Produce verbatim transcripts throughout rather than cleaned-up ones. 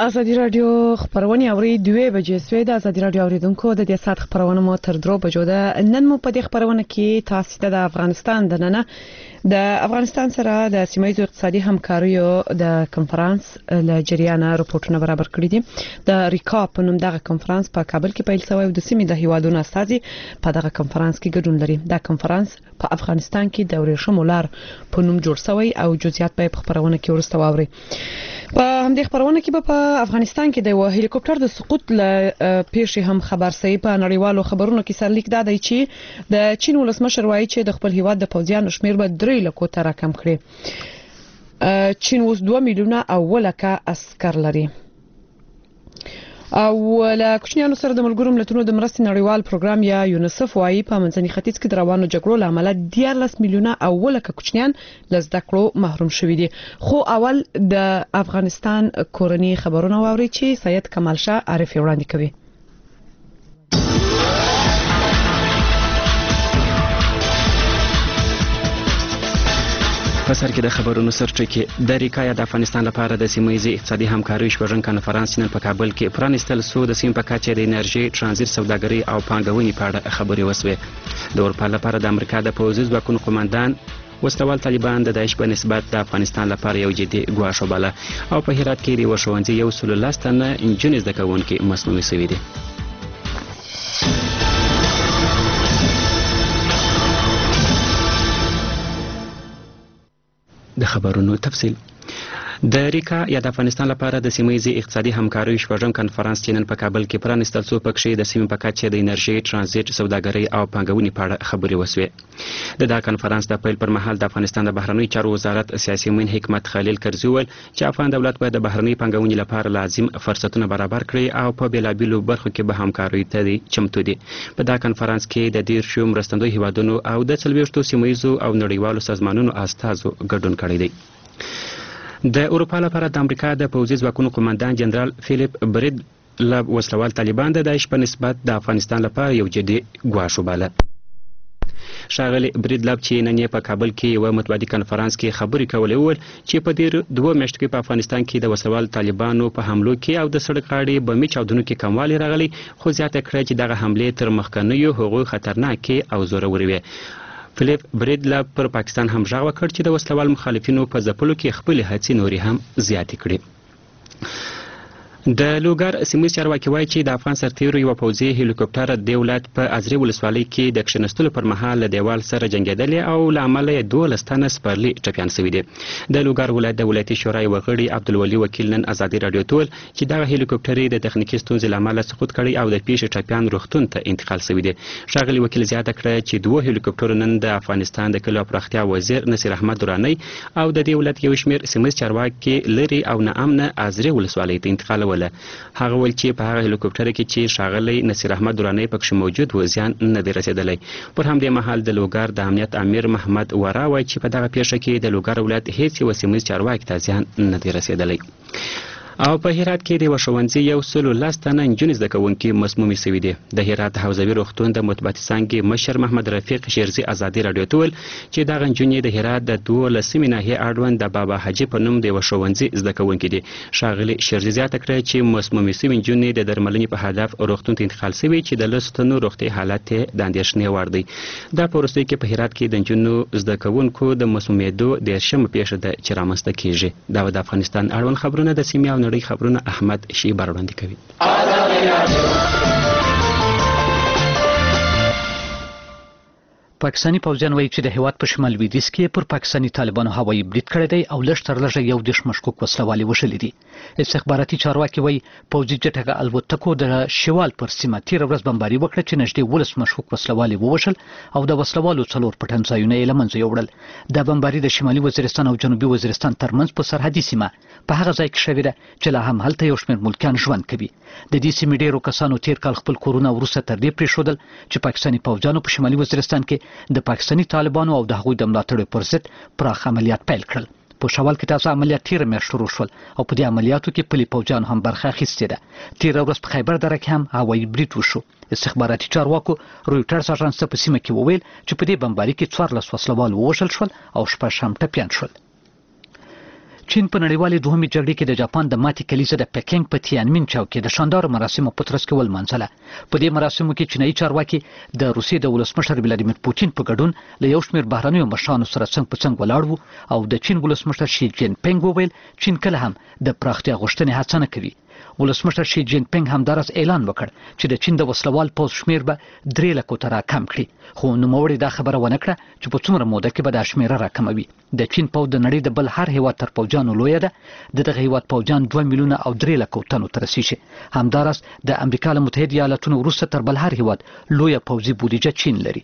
ازادي راډیو خبرونه اوري دوه بجې سوي د ازادي راډیو اوریدونکو د دې سات خبرونه مو تر درو بجو ده. نن مو په دې خبرونه کې تاسو ته د افغانستان د نننه د افغانستان سره د سیمایي اقتصادي همکاریو د کنفرانس له جریانه راپورټونه برابر کړی دي. د ریکا په نوم دغه کنفرانس په کابل کې پیل شوی او د سیمې د هیوادونو استازي په دغه کنفرانس کې ګډون لري. دا کنفرانس په افغانستان کې د ورېښمو لار په نوم جوړ شوی او جزئیات په خبرونه کې ورسته واوري. په همدې خبرونه کې په افغانستان کې د یو هلیکوپټر د سقوط له پیښې هم خبر سي. په نړیوالو خبرونو کې سرلیک دا دی چې د چین ولسمشر وایي چې د خپل هیواد د پوځیانو شمیر به درې لکو ته راکم کړي. چین اوس دوه میلیونه او لکه عسكر لري. او له کوچنیانو سره د ملګرو ملتونو د مرستې نړیوال پروګرام یا یونیسف وايي په منځني ختیځ کې د روانو جګړو لامل دیارلس میلیونه او لکه کوچنیان لزده کړو محروم شوي دي. خو اول د افغانستان کورنۍ خبرونه واوري چې سید کمال شاه عارف وړاندې کوي. په سر کې د خبرونو سرچکه د ریکا د افغانستان لپاره د سیمایي اقتصادي همکارۍ شپږم کنفرانس نن په کابل کې پرانستل سو. د سیم په کچه د انرژي ترانزیت سوداګري او پانګونې په اړه خبرې وسوي. د اروپا لپاره د امریکا د پوځي ځواکونو قوماندان وسلوال طالبان د داعش په نسبت د افغانستان لپاره یو جدي ګواښ وباله او په هرات کې یو ښوونځي یو سل لس تنه انجنیر زده کوونکي مسموم شوي دي. د خبرونو تفصیل د ریکا یا د افغانستان لپاره د سیمایي اقتصادي همکارۍ شپږم کنفرانس چې نن په کابل کې پرانستل شو پکې د سیمې په کچه د انرژي ترانزیت سوداګري او پانګونې په اړه خبرې وسوي. د دا کنفرانس د پیل پر مهال د افغانستان د بهرنی چارو وزارت سیاسي مین حکمت خلیل کرزي وویل چې افغان دولت باید د بهرنی پانګونې لپاره لازم فرصتونه برابر کړي او په بیلابیلو برخو کې به همکارۍ ته چمتو دي. په دا کنفرانس کې د ډیر شو مرستندوی هیوادونو او د څلوېښتو سیمایي او نړیوالو سازمانونو استازو ګډون کړی دی. د اروپا لپاره د امریکا د پوځي ځواکونو قوماندان جنرال فیلیپ برید له وسلوال طالبان د داعش په نسبت د افغانستان لپاره یو جدي ګواښ وباله. ښاغلی بریدلاب چې نن په کابل کې یو مطبوعاتي کنفرانس کې خبرې کولې وویل چې په دې دوه میاشتو کې په افغانستان کې د وسلوال طالبانو په حملو کې او د سړک غاړې بمي چاودنو کې کموالی راغلی، خو زیاته کړه چې دغه حملې تر مخکنیو هغو خطرناکې او زورورې وې. فلیپ بریدلاب پر پاکستان هم ژغ وکړ چې د وسلوال مخالفینو په ځپلو کې خپلې هڅې نورې هم زیاتې کړي. د لوګر سیمې چارواکي وایي چې د افغان سرتیرو یو پوځي هلیکوپټر د ولایت په ازرې ولسوالۍ کې د کښېنستلو پر مهال له دیوال سره جنګېدلی او له امله یې دولس تنه سپرلي ټپیان شوي دي. د لوګر ولایت د ولایتي شورا یو غړي عبدالولي وکیل نن ازادي راډیو ته وویل چې دغه هلیکوپټر د تخنیکي ستونزې له امله سقوط کړی او د پیښې ټپیان روغتون ته انتقال شوي دي. ښاغلي وکیل زیاته کړه چې دوه هلیکوپټرو نن د افغانستان د کلیو پراختیا وزیر نصیر احمد درانی او د دې ولایت یو شمېر سیمه چارواکي لري او ناامنه ازرې ولسوالۍ ته انتقالوله. هغه ول چې په هغه هلیکوپټر کې چې ښاغلی نصیر احمد درانی پکې موجود و زیان نه دی رسیدلی. پر همدې مهال د لوګر د امنیت امیر محمد ورا وایي چې په دغه پیښه کې د لوګر ولایت هیڅ یو سیمه چارواکي ته زیان نه دی رسیدلی. او په هرات کې د یو ښوونځي یو سل لس تنه انجنیر زده کوونکي مسموم شوي دي. د هرات حوزوي روغتون د مطبوعاتي څانګې مشر محمد رفیق شیرزي ازادي راډیو ته وویل چې دغه انجنیر د هرات د دولسمې ناحیې اړوند د بابا حاجي په نوم د یو ښوونځي زده کوونکي دي. ښاغلي شیرزي زیاته کړه چې مسموم شوي انجنیر د درملنې په هدف روغتون ته انتقال شوي چې د لسو تنو روغتي حالت د اندېښنې وړ دی. دا په وروستیو کې په هرات کې د انجنونو زده کوونکو د مسمومېدو دېرشمه پیښه ده چې رامنځته کیږي. دا د افغانستان اړوند خبرونه د سیمې او نړۍ خبرونه احمد شیبر وړاندې کوي. پاکستاني پوځیان وایي چې د هیواد په شمال لویدیځ کې پر پاکستاني طالبانو هوایي برید کړی دی او لږ تر لږه یو دېرش مشکوک وسلوالې وژلي دي. استخباراتي چارواکي وایي پوځي جټکه الوتکو د شوال پر سیمه تېره ورځ بمباري وکړه چې نږدې ولس مشکوک وسلوالې ووژل او د وسلوالو څلور پټنځایونه یې له منځه یوړل. دا بمباري د شمالي وزیرستان او جنوبي وزیرستان ترمنځ په سرحدي سیمه په هغه ځای کې شوې ده چې لا هم هلته یو شمېر ملکیان ژوند کوي. د دې سیمې ډېرو کسانو تېر کال خپل کورونه وروسته تر دې پرېښودل چې پاکستاني پوځیانو په شمالي وزیرستان کې د پاکستاني طالبانو او د هغوی د ملاتړو پر ضد پراخ عملیات پیل کړل. په شوال کې تازه عملیات تېره میاشت شروع شول او په دې عملیاتو کې پلي پوځیانو هم برخه اخیستې ده. تېره ورځ په خیبر دره کې هم هوایي برید وشو. استخباراتي چارواکو رویټرز اژانس ته په سیمه کې وویل چې په دې بمباري کې څوارلس وسلوال ووژل شول او شپږ هم ټپیان شول. چین په نړیوالې دوهمې جګړې کې د جاپان د ماتې کلیزه د پکینګ په تیانمین چوک کې د شاندار مراسمو په ترڅ کې ولمانځله. په دې مراسمو کې چینایي چارواکي د روسیې د ولسمشر ولادیمیر پوتین په ګډون له یو شمېر بهرنیو مشرانو سره څنګ په څنګ ولاړ وو او د چین ولسمشر شي جین پینګ وویل چین کله هم د پراختیا غوښتنې هڅه نه کوي. ولسمشر شي جین پینګ همدارس اعلان وکړ چې د چین د وسلوال پوځ شمیر به درې لکو ته راکم کړي، خو نوموړي دا خبره ونه کړه چې په څومره موده کې به دا شمیره راکموي. د چین پوځ د نړۍ د بل هر هیواد تر پوځیانو لویه ده. د دغه هیواد پوځیان دوه میلیونه او درې لکو تنو ته رسیږي. همدارس د امریکا له متحده ایالاتونو وروسته تر بل هر هیواد لویه پوځي بودیجه چین لري.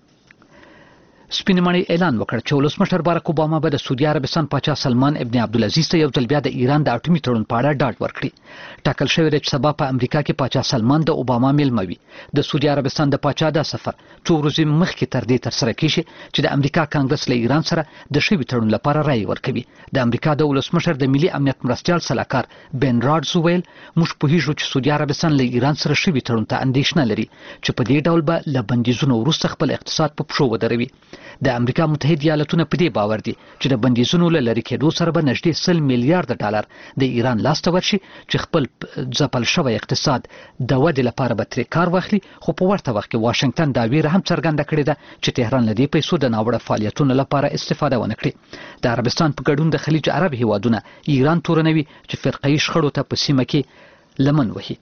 سپینمنی اعلان وکړ چې ولسمشر باراک اوباما به د سعودي عربستان پاچا سلمان ابن عبدالعزیز ته یو ځل بیا د ایران د اټومي تړون په اړه ډاډ ورکړي. ټاکل شوی دی چې سبا په امریکا کې پاچا سلمان د اوباما میلمه وي. د سعودي عربستان د پاچا دا سفر څو ورځې مخکې تر دې ترسره کیږي چې د امریکا کانګرس له ایران سره د شوي تړون لپاره رایې ورکوي. د امریکا د ولسمشر د ملي امنیت مرستیال سلاکار بن راډز ویل موږ پوهیږو چې سعودي عربستان له ایران سره شوي تړون ته اندېښنه لري چې په دې ډول به له بندیزونو وروسته خپل اقتصاد په پښو ودروي. د امریکا متحده ایالاتونه په دې باور دي چې د بندیزونو له لرې کېدو سره به نږدې سل میلیارډ ډالر د ایران لاسته ورشي چې خپل ځپل شوی اقتصاد د ودې لپاره به ترې کار واخلي. خو په ورته وخت کې واشنگټن دا ویره هم څرګنده کړې ده چې تهران له دې پیسو د ناوړه فعالیتونو لپاره استفاده ونه کړي. د عربستان په ګډون د خلیج عرب هیوادونه ایران تورنوي چې فرقه‌ایي شخړو ته په سیمه کې لمن وهي.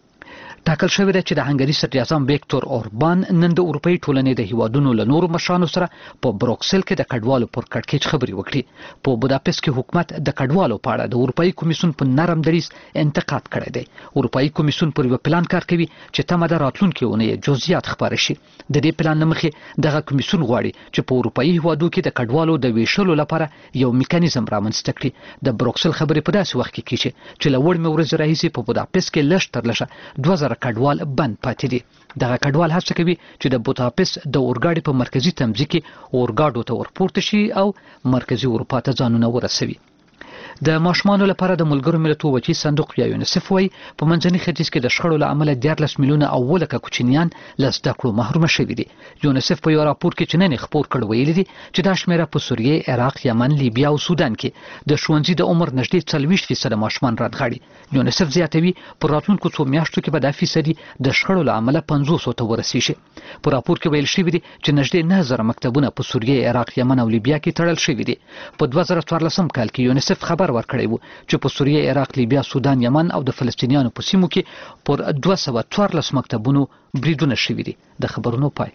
ټاکل شوی دی چې د هنګري صدر اعظم ویکتور اوربان نن د اروپאי ټولنې د هیوادونو له نورو مشرانو سره په بروکسل کې د کډوالو پر کړکېچ خبرې وکړي. په بوداپست کې حکومت د کډوالو په اړه د اروپאי کمیسیون په نرم دریځ انتقاد کړی دی. اروپאי کمیسیون پر یو پلان کار کوي چې تمه ده راتلونکي اونۍ جزئیات خبره شي. د دې پلان نه مخکې دغه کمیسیون غواړي چې په اروپאי هیوادو کې د کډوالو د ویشلو لپاره یو میکانیزم رامنځته کړي. د بروکسل خبرې په داسې وخت کې کیږي چې له وړمې ورځې راهیسې په بوداپست کې لږ تر لږه دوه زره کډوال بند پاتې دي. دغه کډوال هڅه کوي چې د بوداپست د اورګاډي په مرکزی تمځي کې اورګاډو ته ورپورته شي او مرکزی اروپا ته ځانونه ورسوي. د ماشومانو لپاره د ملګرو ملتونو وچی صندوق یا یونیسف وایي په منځني ختیځ کې د شخړو له امله دیارلس میلیونه او ولکه کوچنیان له زده کړو محروم شوي دي. یونیسف په یو راپور کې چې نن خپور کړ ویلي دي چې دا شمیره په سوریه، عراق، یمن، لیبیا او سودان کې د ښوونځي د عمر نږدې څلوېښت فیصد ماشومان راتغاړي. یونیسف زیاتوي په راتلونکو څو میاشتو کې به دا فیصدي د شخړو له امله پنځوس ته ورسیږي. په راپور کې ویل شوی دی چې نږدې نه زره مکتبونه په سوریه، عراق، یمن او لیبیا کې تړل شوي دي. په دوه زره څوارلسم کال کې یونیسف خبر ورکړی و چې په سوریه، عراق، لیبیا، سودان، یمن او د فلسطینیانو په سیمو کې پر دوه سوه څوارلس مکتبونو بریدونه شوي دي. د خبرونو پای.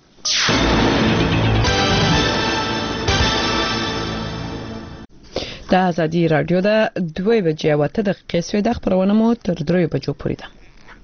د ازادي رادیو د دوه بجې او اته دقیقې سوې د خبرونه مو تر درې بجو پورې ده.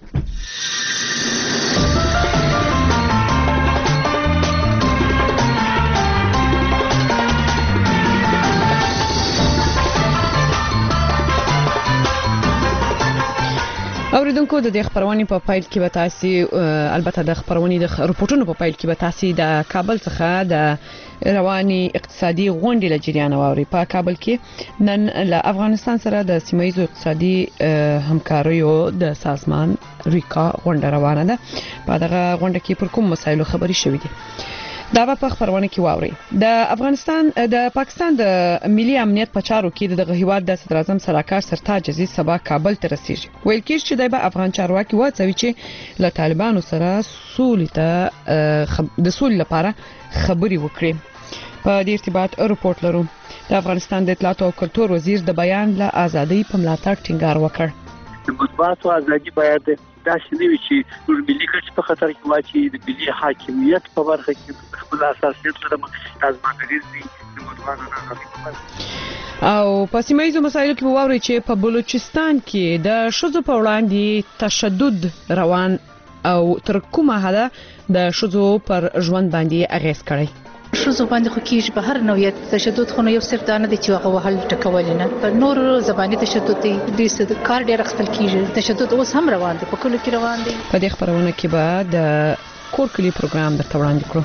اوریدونکو د دې خبرونه په پایل کې به تاسو البته د خبرونه د رپورټونو په پایل کې به تاسو د کابل څخه د رواني اقتصادي غونډې لجریان واوري. په کابل کې نن له افغانستان سره د سیمایي اقتصادي همکاریو د سازمان ریکا غونډه روانه ده. په دغه غونډه کې پر کوم مسایلو خبري شوې دي دا په خبرونه کې واوري. د افغانستان د پاکستان د ملي امنیت په چارو کې دغه هیواد د صدر اعظم سلاکار سرتاج عزیز سبا کابل ته رسیږي. ویل کېږي چې د افغان چارواکي وڅوي چې له طالبانو سره سولې ته د سولې لپاره خبري وکړي. په دې ارتباط رپورت لرو. د افغانستان د اطلاعات او کلتور وزیر د بیان له ازادۍ په ملاتړ ټینګار وکړ. د مطبوعاتو ازادي باید داسې نه وي چې ټول ملي ګټې په خطر کې واچي. د ملي حاکمیت په برخه کې خپل اساسیت سره لازمګریز دي. د مطبوعاتو ازادي او په سیمایي مسایلو کې وواوري چې په بلوچستان کې د شذو په وړاندې تشدد روان او تر کومه حده د شذو پر ژوند باندې اغیز کړی. شذو باندې خو کېږي په هر نوعیت تشدد، خو یو صرف دا نه دی چې هغه وهل ټکول نه، په نور زباني تشدد دی، د کار ډېر اخیستل کېږي. تشدد اوس هم روان دی، په کلو کې روان دی. په دې خبرونه کې به د کور کلی پروګرام درته وړاندې کړو.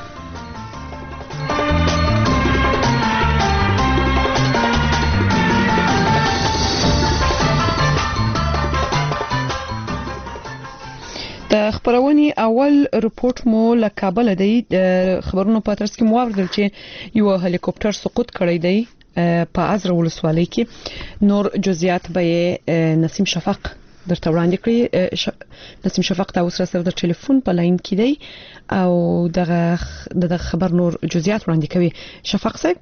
د خبرونې اول رپورت مو له کابل دی. د خبرونو په ترڅ کې مو اوریدل چې یو هلیکوپټر سقوط کړی دی په ازره ولسوالۍ کې نور جزئیات به نسیم شفق درته وړاندې کړی. ش... نسیم شفق تاسو سره د ټلیفون په لاین کې دی او دغه د خبر نور جزئیات وړاندې کوي. شفق صاحب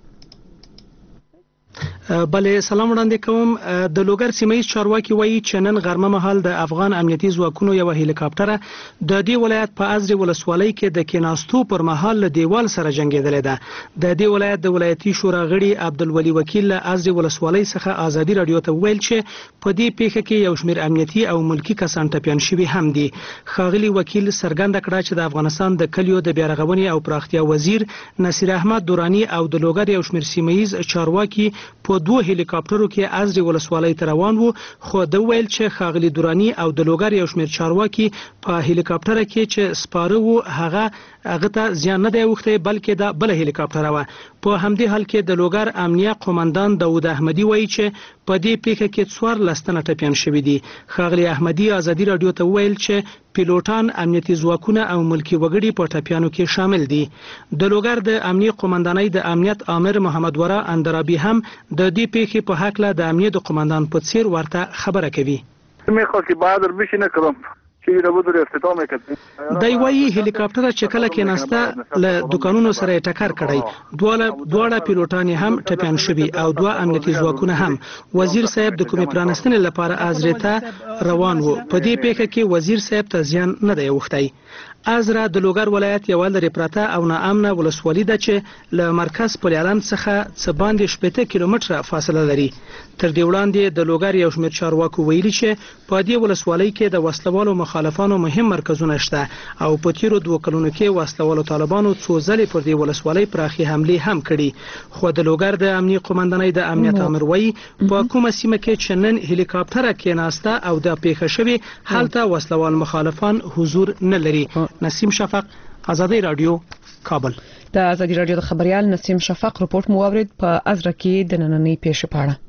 بله سلام وړاندې کوم. د لوګر سیمایي چارواکي وایي چې نن غرمه مهال د افغان امنیتي ځواکونو یو هلیکاپټر د دې ولایت په ازرې ولسوالۍ کې د کیناستو پر مهال له دیوال سره جنگیدلې ده. د دې ولایت د ولایتي شورا غړي عبدالولي وکیل له ازرې ولسوالۍ څخه ازادي رادیو ته ویل چې په دې پیښه کې یو شمېر امنیتي او ملکی کسان ټپیان شوي هم دي. ښاغلي وکیل څرګنده کړه چې د افغانستان د کلیو د بیارغونې او پراختیا وزیر نصیر احمد دورانی او د لوګر یو شمېر سیمایي چارواکي په دوه هلیکاپټرو کې ازرې ولسوالۍ ته روان وو، خو د ویل چې ښاغلي دورانی او د لوګر یو شمېر چارواکي په هلیکاپټر کې چې سپاره وو هغه هغه ته زیان نه دی اوښتی بلکې د بل هلیکاپټر وه. په همدې حال کې د لوګر امنیه قومندان داود احمدي وایي چې په دې پیښه کې څوارلس تنه ټپیان شوي دي. ښاغلي احمدي ازادي راډیو ته وویل چې پیلوټان امنیتي ځواکونه او ملکی وګړي په ټپیانو کې شامل دي. د لوګر د امنیه قومندانۍ د امنیت امر محمد ورا اندرابي هم د دې پیښې په هکله د امنیه د قومندان په څیر ورته خبره کوي. می خو کې بادر بشي نه کوم چې د بودره افتتاح وکړي. دای وایي هلیکاپټر چې کله کې ناسته له دکانونو سره ټکر کړی، دواړه دواړه پیلوټان هم ټپیان شوي او دوه امنیتي ځواکونه هم. وزیر صاحب د کومې پرانستنې لپاره ازرې ته روان وو. په دې پیښه کې وزیر صاحب ته زیان نه دی اوښتی. ازره د لوګر ولایت یو لري پرته او ناامنه ولسوالي ده چې له مرکز پلیالند څخه څه باندې شپږ کیلومتره فاصله لري. تر دې وړاندې د لوګر یو شمېر چارواکو ویلي چې په دې ولسوالۍ کې د وسلوالو مخالفانو مهم مرکزونه شته او په تیرو دوه کلونو کې وسلوالو طالبانو څو ځلې پر دې ولسوالۍ پراخي حملې هم کړي. خو د لوګر د امنیه قومندانۍ د امنیت امر وایي په کومه سیمه کې چې نن هلیکاپټر کې ناسته او د پیښه شوې هلته وسلوال مخالفان حضور نه لري. نسیم شفق، ازادي رادیو، کابل. د ازادي رادیو د خبريال نسیم شفق رپورت مو اورید په ازره کې د نننۍ پیښې په اړه.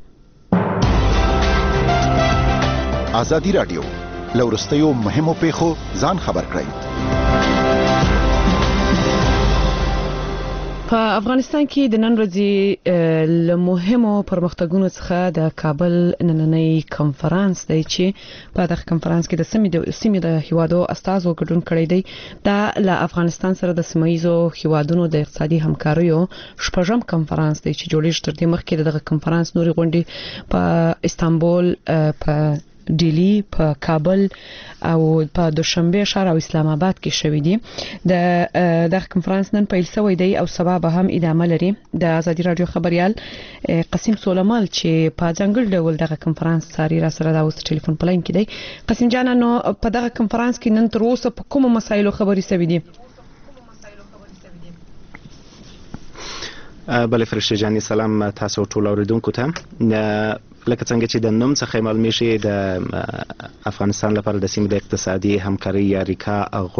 ازادي رادیو لورستیو مهمو پیښو ځان خبر کړئ. په افغانستان کې د نن ورځې له مهمو پرمختګونو څخه د کابل نننۍ کنفرانس دی چې په دغه کنفرانس کې د سیمې د هیوادو استازو ګډون کړی دی. دا له افغانستان سره د سیمایي هیوادونو د اقتصادي همکاریو شپږم کنفرانس دی چې جوړیږي. تر دې مخکې دغه کنفرانس نوري غونډې په استانبول، په ډیلی، په کابل او په دوشنبه ښار او اسلام آباد کې شوې دي. د دغه کنفرانس نن پیل شوی دی او سبا به هم ادامه لري. د ازادي رادیو خبريال قاسم سولمال چې په ځنګل ډول دغه کنفرانس ساري را سره د اوس ټلیفون پلاین کې دی. قاسم جان، نو په دغه کنفرانس کې نن تر اوسه په کومو مسایلو خبرې شوې دي؟ بله فرشته جاني، سلام تاسو ټول اوریدونکو ته. لکه څنګه چې د نوم څخه معلومه شي د افغانستان لپاره د سیمې د اقتصادي همکاري یا ریکا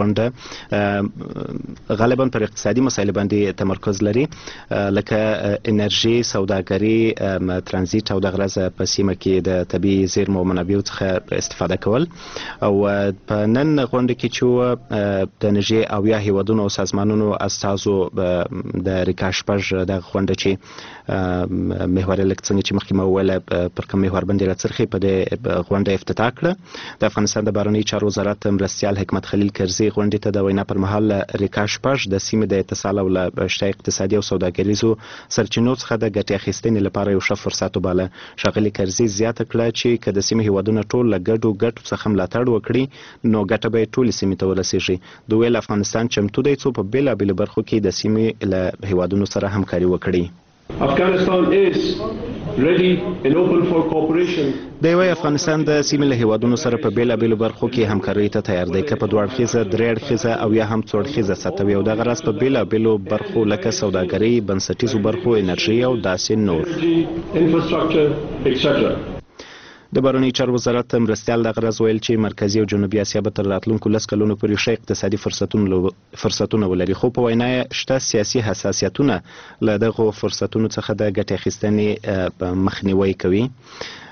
غونډه غالبا پر اقتصادي مسایلو باندې تمرکز لري، لکه انرژي، سوداګري، ترانزیت او د غرض په سیمه کې د طبيعي زیرمو منابعو څخه استفاده کول. او په نن غونډه کې چې د انرژي او یا هیوادونو او سازمانونو استازو د ریکا شپږ د غونډه چې محور لکه څنګه چې مخکې مو ویل پر کوم محور باندې راڅرخي په دې غونډه افتتاح کړه. د افغانستان د بهرنی چارو وزارت مرستیال حکمت خلیل کرزي غونډې ته د وینا پر مهال ریکا شپږ د سیمې د اتصال او له شته اقتصادي او سوداګریزو سرچینو څخه د ګټې اخیستنې لپاره یو ښه فرصت وباله. ښاغلي کرزي زیاته کړه چې که د سیمې هیوادونه ټول له ګډو ګټو څخه ملاتړ وکړي نو ګټه به ټولې سیمې ته ورسیږي. د ویل افغانستان چمتو دی څو په بیلابیلو برخو کې د سیمې له هیوادونو سره همکاري وکړي. Afghanistan is ready and open for cooperation. د یو افغانستان د سیمې له هیوادونو سره په بیلابیلو برخو کې همکاري ته تیار دی، که په دوه اړخیزه، درې اړخیزه او یا هم څو اړخیزه سطح وي، او دغه راز په بیلابیلو برخو لکه سوداګري، بنسټیزو برخو، انرژي او داسې نور. Infrastructure et cetera. د بهرنی چارو وزارت مرستیال دغه راز ویل چې مرکزی او جنوبي اسیا به تر راتلونکو لس کلونو پورې ښه اقتصادي فرصتونه فرصتونه ولري، خو په وینا یې شته سیاسي حساسیتونه له دغو فرصتونو څخه د ګټې اخیستنې مخنیوی کوي.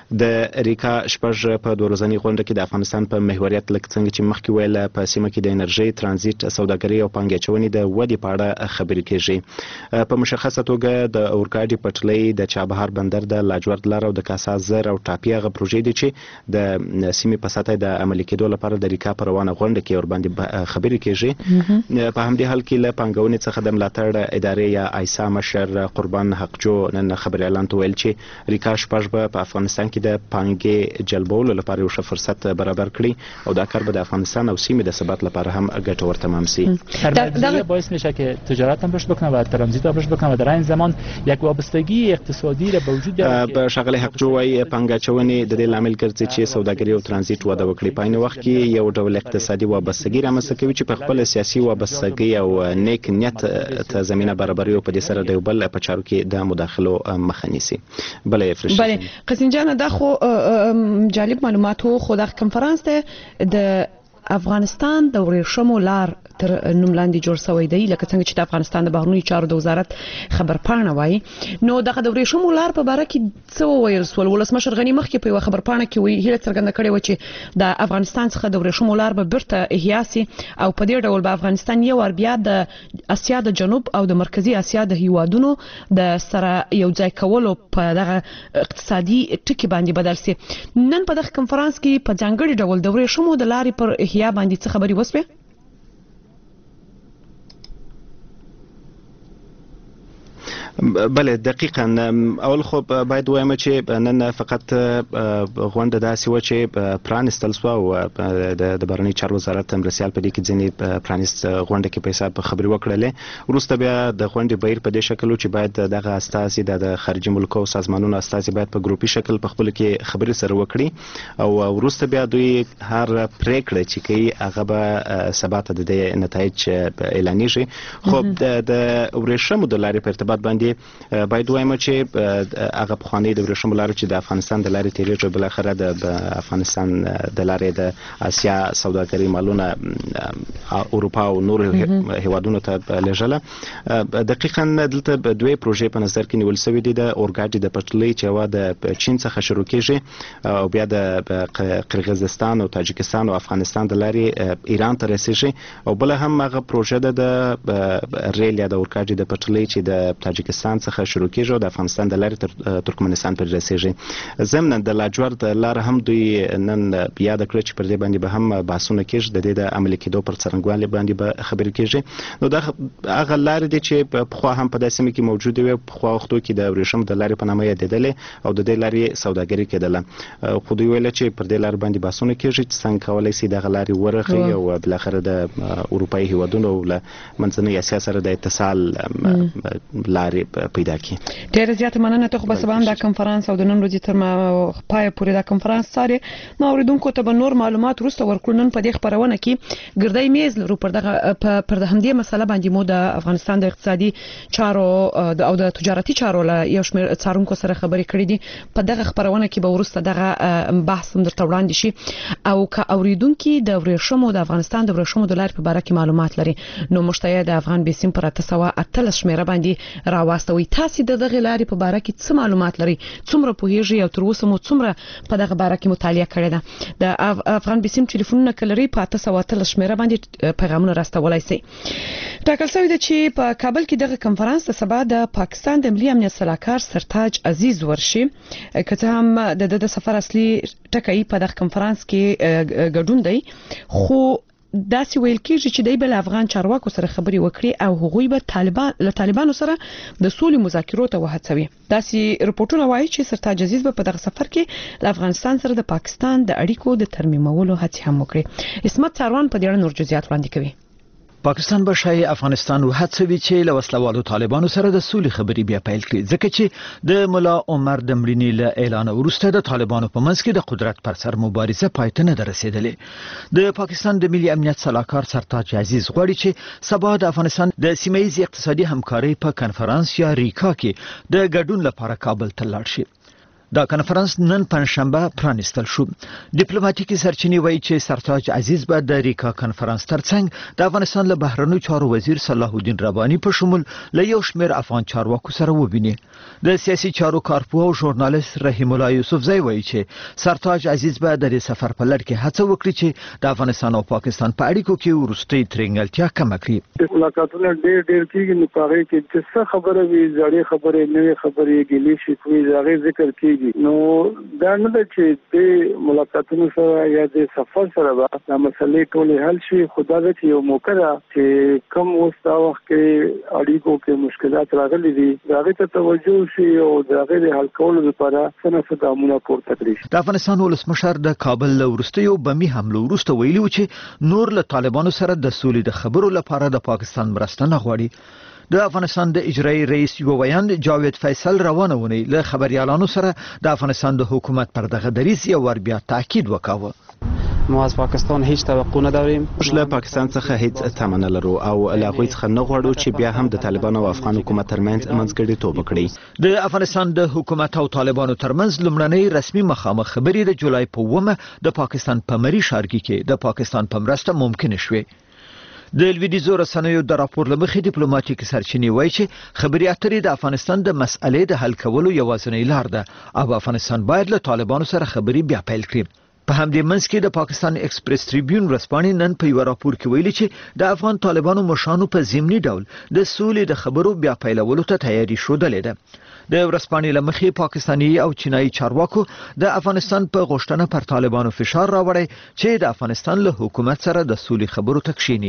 د ریکا شپږ په دوه ورځنۍ غونډه کې د افغانستان په محوریت لکه څنګه چې مخکې ویل په سیمه کې د انرژي ترانزیت سوداګري او پانګې اچونې د ودې په اړه خبرې کیږي په مشخصه توګه د اورګاډي پټلۍ د چابهار بندر د لاجورد لار او د کاسا زر او ټاپي غ پروژې دي چې د سیمې په سطح د عملي کېدو لپاره د ریکا په روانه غونډه کې ور باندې خبرې کیږي په همدې حال کې له پانګونې څخه د ملاتړ ادارې یا ایسا مشر قربان حقجو نن خبري اعلان ویل چې ریکا شپږ په افغانستان کې د پانګې جلبولو لپاره یو ښه فرصت برابر کړي او دا کار به د افغانستان او سیمې د ثبات لپاره هم ګټور تمام شي. در باعث میشه که تجارت هم رشد بکنه و ترانزیت هم رشد بکنه و در این زمان یک وابستگی اقتصادی را به وجود بیاره. به شغله حقجو وايي پانګاچونې د دې لامل ګرځي چې سوداګري او ترانزیت وده وکړي. په عین وخت کې یو ډول اقتصادي وابستګي رامنځته کوي چې په خپل سیاسي وابستګي او نیک نیت ته زمينه برابري او په دې سره د بل په چارو کې د مداخلو مخه نیسي. بلې فرش بله قسم جان دا خو جالب معلومات هو خو د کنفرانس ته د افغانستان د ورېښمو لار تر نوم لاندې جوړ شوی دی لکه څنګه چې د افغانستان د بهرنی چارو د وزارت خبرپاڼه وایي. نو دغه د ورېښمو لار په باره کې څه وویل سول؟ ولسمشر غنی مخکې په یوه خبرپاڼه کې وایي هیله څرګنده کړې وه چې د افغانستان څخه د ورېښمو لار به بیرته احیا سي او په دې ډول به افغانستان یو وار بیا د اسیا د جنوب او د مرکزي اسیا د هیوادونو د سره یو ځای کولو په دغه اقتصادي ټکی باندې بدل سي. نن په دغه کنفرانس کې په ځانګړي ډول د ورېښمو د لارې پر احیا باندې څه خبرې وسوې؟ بله دقیقاً اول خو باید وایم چې نن فقط غونډه داسې و چې پرانستل شو او د بهرنی چارو وزارت مرسیال په دې کې ځینې پرانست غونډه کې په حساب خبرې وکړلې. وروسته بیا د غونډې بهیر په دې شکل چې باید دغه استازي د خارجي ملکو او سازمانونو استازي باید په ګروپي شکل په خپل کې خبرې سره وکړي او وروسته بیا دوی هر پریکړه چې کوي هغه به سبا ته د نتایج اعلانېږي. خو د ورېښمو د لارې په ارتباط باندې باید وایم چې هغه پخوانی د ورېښمو لارې چې د افغانستان د لارې تیریږي بل اخره د افغانستان د لارې د اسیا سوداګري مالونه اروپا او نور هیوادونو ته لېږله. دقیقاً دلته دوه پروژې په نظر کې نیول شوې دي. د اورګاډي د پټلۍ چې وا د چین څخه شروع کیږي او بیا د قرغیزستان او تاجکستان او افغانستان د لارې ایران ته رسیږي او بل هم هغه پروژه د ریل یا د اورګاډي د پټلۍ چې د تاجکستان څخه شروع کیږي او د افغانستان د لارې تر ترکمنستان پورې رسیږي. ضمن د لاجورد لار هم دوی نن یاد کړ چې پر دې باندې به هم بحثونه کیږي د دې د عملي کېدو پر څرنګوالي باندې به خبرې کیږي. نو دا هغه لارې دي چې په خو هم په داسې کې موجود وي په خو وختو کې د ورېښم د لارې په نامه یادېدلې او د دې لارې سوداګري کېدله. خو دوی ویل چې پر دې لار باندې بحثونه کیږي چې څنګه کولای شي دغه لارې ورغي او بل اخر د اروپאי هیوادونو له منځنۍ اسیا سره د اتصال لارې پیدا کی. ډېر زیات مننه ته خو به سبا دا کنفرانس او د نن ورځې تر ما پای پورې دا کنفرانس ساري ما اوریدونکو ته به نور معلومات وروسته ورکړو. نن په دې خبرونه کې ګردای میز لرو پر دغه پر د همدې مسله باندې مو د افغانستان د اقتصادي چارو او د تجارتي چارو له یو شمېر څارونکو سره خبرې کړې دي. په دغه خبرونه کې به وروسته دغه بحث هم درته وړاندې شي او که اوریدونکو د ورېښمو د افغانستان د ورېښمو د لارې په اړه کې معلومات لري نو مشتیا د افغان بیسیم پر تاسو اتلس شمیره باندې راوستوي. تاسو د دغه لارې په اړه کې څه معلومات لري؟ څومره پوهیږئ او تر اوسه مو څومره په دغه اړه کې مطالعه کړې ده؟ د افغان بیسیم ټلیفونونه کلري په تاسو اتلس شمیره باندې پیغامونه راستولای شي. ټاکل شوی دی چې په کابل کې دغه کنفرانس د سبا د پاکستان د ملي امنیت سلاکار سرتاج عزیز ورشي که هم د د سفر اصلي ټکی په دغه کنفرانس کې ګډون دی خو داسې ویل کېږي چې د بل افغان چارواکو سره خبري وکړي او هغوی به طالبان له طالبانو سره د سولې مذاکرو ته وهڅوي. داسې رپورټونه وایي چې سرتاج عزیز به په دغه سفر کې له افغانستان سره د پاکستان د اړیکو د ترمیمولو هڅه هم وکړي. اسمت څاروان په دې اړه نور جزئیات وړاندې کوي. پاکستان به شای افغانستان وهڅوي چې له وسلوالو طالبانو سره د سولې خبري بیا پیل کړي ځکه چې د مولا عمر د مړینې له اعلان وروسته د طالبانو په منځ کې د قدرت پر سر مبارزه پای ته نه رسیدلې. د پاکستان د ملي امنیت سلاکار سرتاج عزیز غواړي چې سبا د افغانستان د سیمه ییز اقتصادي همکارۍ په کنفرانس یا ریکا کې د ګډون لپاره کابل ته لاړ شي. دا کنفرانس نن پنځشنبه پرانیستل شو. ډیپلوماټیکي سرچینې وایي چې سرتاج عزیز به د ریکا کنفرانس ترڅنګ د افغانستان له بهرنیو چارو وزیر صلاح الدین رباني په شمول له یو شمېر افغان چارواکو سره وویني. د سیاسي چارو کارپوه او ژورنالیست رحیم الله یوسفزی وایي چې سرتاج عزیز به د دې سفر په لړ کې هڅه وکړي چې د افغانستان او پاکستان په اړیکو کې وروستۍ ترنګلتیا کمه کړي. ملاقاتونه ډېر ډېر کېږي نو په هغې کې چې څه خبره وي، زړې خبرې، نوې خبرې، ګیلې شکوې د هغې ذکر کېږي. نو دا نه ده چې د ملاقاتونو سره یا د سفر سره به دا مسلې ټولې حل شي، خو دا ده چې یو موقع ده چې کوم اوس دا وخت کې اړیکو کې مشکلات راغلي دي د هغې ته توجه شي او د هغې د حل کولو لپاره څه نه څه ګامونه پورته کړي شي. د افغانستان ولسمشر د کابل له وروستیو بمي حملو وروسته ویلي و چې نور له طالبانو سره د سولې د خبرو لپاره د پاکستان مرسته نه غواړي. د افغانستان د اجرایي رئیس یو ویاند جاوید فیصل روانه ونی له خبريالانو سره د افغانستان د حکومت پر دغه دریځ یو ور بیا تاکید وکاوه. ما از پاکستان هیچ توقع نداریم. موږ له پاکستان څخه هیڅ تمه نه لرو او له هغوی څخه نه غواړو چې بیا هم د طالبانو او افغان حکومت ترمنځ منځګړیتوب وکړي. د افغانستان د حکومت او طالبانو ترمنځ لومړنۍ رسمي مخامخ خبرې د جولای په اوومه د پاکستان په مری ښارګي کې د پاکستان په مرسته ممکن شوه. د لویدیځو رسنیو د راپور لمخې ډیپلوماټیک سرچینې وایي چې خبري اترې د افغانستان د مسئلې د حل کولو یوازینۍ لار ده او افغانستان باید له طالبانو سره خبري بیا پیل کړي. په همدې منځ کې د پاکستان ایکسپریس ټریبیون ورځپاڼې نن په یو راپور کې ویلي چې د افغان طالبانو مشرانو په ضمني ډول د سولې د خبرو بیا پیلولو ته تیاری شودلې ده. د ورځپاڼې لمخې پاکستاني او چینایي چارواکو د افغانستان په غوښتنه پر طالبانو فشار راوړی چې د افغانستان له حکومت سره د سولې خبرو ته کښیني.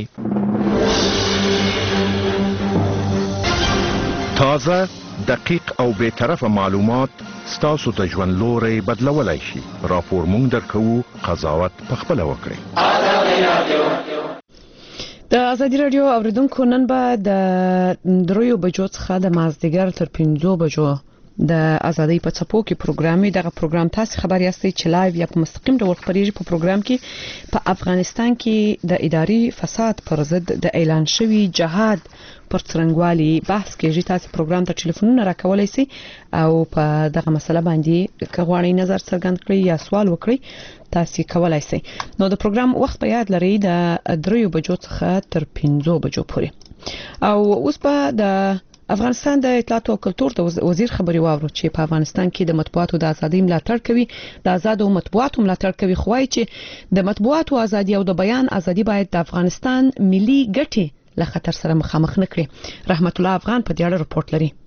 تازه، دقیق او بے طرفه معلومات ستاسو ته ژوند لوري بدلولای شي. راپور مونږ درکوو، قضاوت پخپله وکړئ. د ازادي رادیو اوریدونکو نن به د دریو بجو څخه د مازدیګر تر پنځو بجو د ازادي په څپو کې پروګرامي دغه پروګرام تاسو خبر یاستئ چې لایو یا په مستقیم ډول خبريږي. په پروګرام کې په افغانستان کې د اداري فساد پر ضد د اعلان شوی جهاد پر څرنګوالي بحث کېږي. تاسو پروګرام ته ټلیفونونه راکولای شئ او په دغه مسله باندې کغواړئ نظر څرګند کړئ یا سوال وکړئ تاسو کولای شئ. نو د پروګرام وخت په یاد لرئ د دریو بجو څخه تر پنځو بجو پورې. او اوس په د افغانستان د اطلاعات او کلتور د وزیر خبري واورو چې په افغانستان کې د مطبوعاتو د ازادۍ ملاتړ کوي. د آزادو مطبوعاتو ملاتړ کوي خو وايي چې د مطبوعاتو ازادي او د بیان ازادي باید د افغانستان ملي ګټې له خطر سره مخامخ نه کړي. رحمت الله افغان په دې اړه رپورت لري.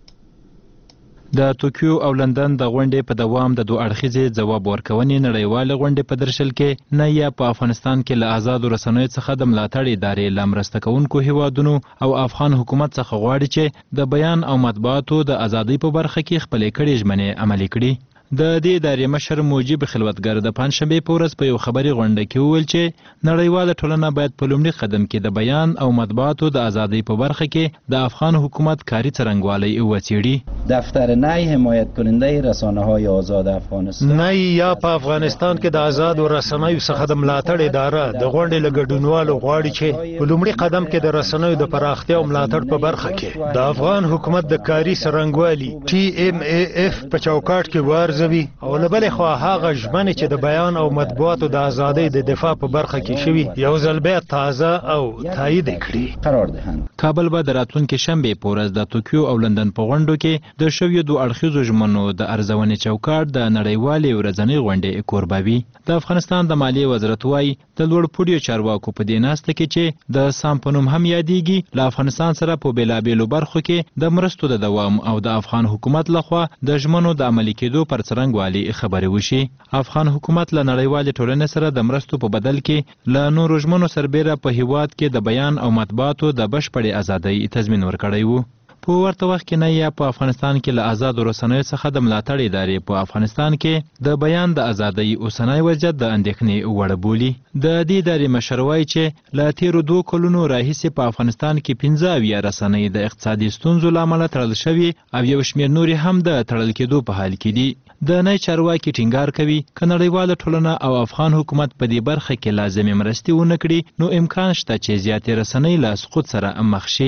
د توکیو او لندن د غونډې په دوام د دوه اړخیزې ځواب ورکونې نړیواله غونډې په درشل کې نه یا په افغانستان کې له آزادو رسنیو څخه د ملاتړ ادارې له مرسته کوونکو هیوادونو او افغان حکومت څخه غواړي چې د بیان او مطبوعاتو د ازادۍ په برخه کې خپلې کړې ژمنې عملي کړي. د دې ادارې مشر موجب خلوتګر د پنځشنبه په ورځ په یو خبري غونډه کې وویل چې نړیواله ټولنه باید په لومړي قدم کې د بیان او مطبوعاتو د ازادۍ په برخه کې د افغان حکومت کاری څرنګوالی وڅېړي. دفتر نی حمایت کننده رسانه‌های آزاد افغانستان نی یا په افغانستان کې د آزاد رسنیو څخه د ملاتړ اداره د غونډې لګډونوالو غواړي چې په لومړي قدم کې د رسنیو د پراختیا او ملاتړ په برخه کې د افغان حکومت د کاری څرنګوالي ټي ام ای اف په چوکاټ کې ورز او لبل خو هغه ژمنې چې د بیان او مطبوعاتو د ازادۍ د دفاع په برخه کې شوي یو ځل بیا تازه او تایید کړي قرار دهند. کابل به د راتلونکي شنبه په ورځ د توکیو او لندن په غونډو کې د شویو دوه اړخیزو ژمنو د ارزونې چوکاټ د نړیوالې ورځنۍ غونډې کوربوي. د افغانستان د مالیې وزارت وايي د لوړ پوړیو چارواکو په دې ناسته کې چې د سام په نوم هم یادېږي له افغانستان سره په بیلابېلو برخو کې د مرستو د دوام او د افغان حکومت لخوا د ژمنو د عملي کېدو پر څرنګوالي خبرې وشي. افغان حکومت له نړیوالې ټولنې سره د مرستو په بدل کې له نورو ژمنو سربېره په هیواد کې د بیان او مطبوعاتو د بشپړې ازادۍ تضمین ورکړی وو. په ورته وخت کې نه یا په افغانستان کې له آزادو رسنیو څخه د ملاتړ ادارې په افغانستان کې د بیان د ازادۍ اوسنی وضعیت د اندېښنې وړ بولي. د دې ادارې مشر وایي چې له تیرو دوه کلونو راهیسې په افغانستان کې پنځه اویا رسنۍ د اقتصادي ستونزو له امله تړل شوي او یو شمېر نورې هم د تړل کېدو په حال کې دي. د نی چارواکي ټینګار کوي که نړیواله ټولنه او افغان حکومت په دې برخه کې لازمي مرستې ونه کړي نو امکان شته چې زیاتې رسنۍ له سقوط سره مخ شي.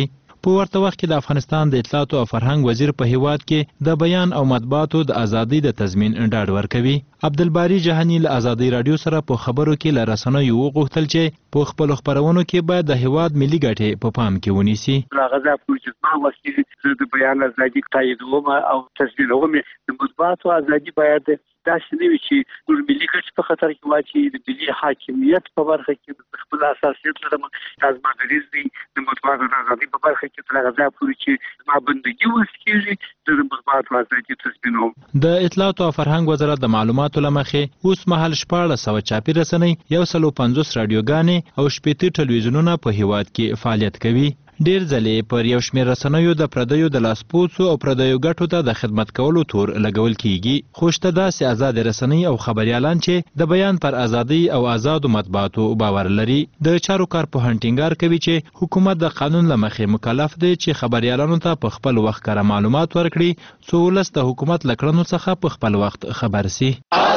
په ورته وخت کې د افغانستان د اطلاعات او فرهنګ وزیر په هیواد کې د بیان او مطبوعاتو د ازادۍ د تضمین ډاډ ورکوي. عبدالباری جهانی له ازادۍ رادیو سره په خبرو کې له رسنیو وغوښتل چې په خپلو خپرونو کې باید د هیواد ملي ګټې په پام کې ونیسي. غزا پروژه وسیله د بیان ازادي تاییدوم او تسجیلوم د مطبوعاتو ازادي باید داسې نه وي چې ټول ملي ګټې په خطر کې واچي. د ملي حاکمیت په برخه کې خپل اساسیت لرم سازماندریز دي د مطبوعاتو ازادي په برخه کې تر غزا پورې چې ما بندګي وسکیږي د مطبوعاتو ازادي تضمینوم. د اطلاعات او فرهنګ وزارت د معلوماتو لمخې اوس مهال شپاړس سوه چاپي رسنۍ، یو سل او پنځوس راډیوګانې او شپېته ټلویزیونونه په هیواد کې فعالیت کوي. ډیر ځلې پر یو شمېر رسنیو د پردیو د لاسپوڅو او پردیو ګټو ته د خدمت کولو تور لګول کیږي. خو شته داسې آزاد رسنۍ او خبریالان چې د بیان پر ازادۍ او آزادو مطبوعاتو باور لري. د چارو کار پوهان ټینګار کوي چې حکومت د قانون له مخې مکلف دی چې خبریالانو ته په خپل وخت کره معلومات ورکړي څو ولس د حکومت له کړنو څخه په خپل وخت خبر سي.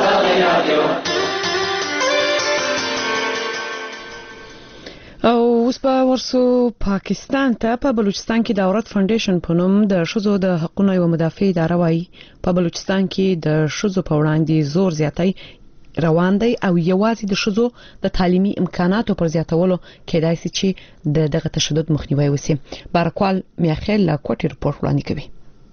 او اوس به ورسو پاکستان ته. په بلوچستان کې د عورت فاونډیشن په نوم د ښځو د حقوقو یو مدافع اداره وایي په بلوچستان کې د ښځو په وړاندې زور زیاتی روان دی او یوازې د ښځو د تعلیمي امکاناتو پر زیاتولو کېدای شي چې د دغه تشدد مخنیوي وشي. بارکوال میاخیل لا کوټي رپورټ وړاندې کوي.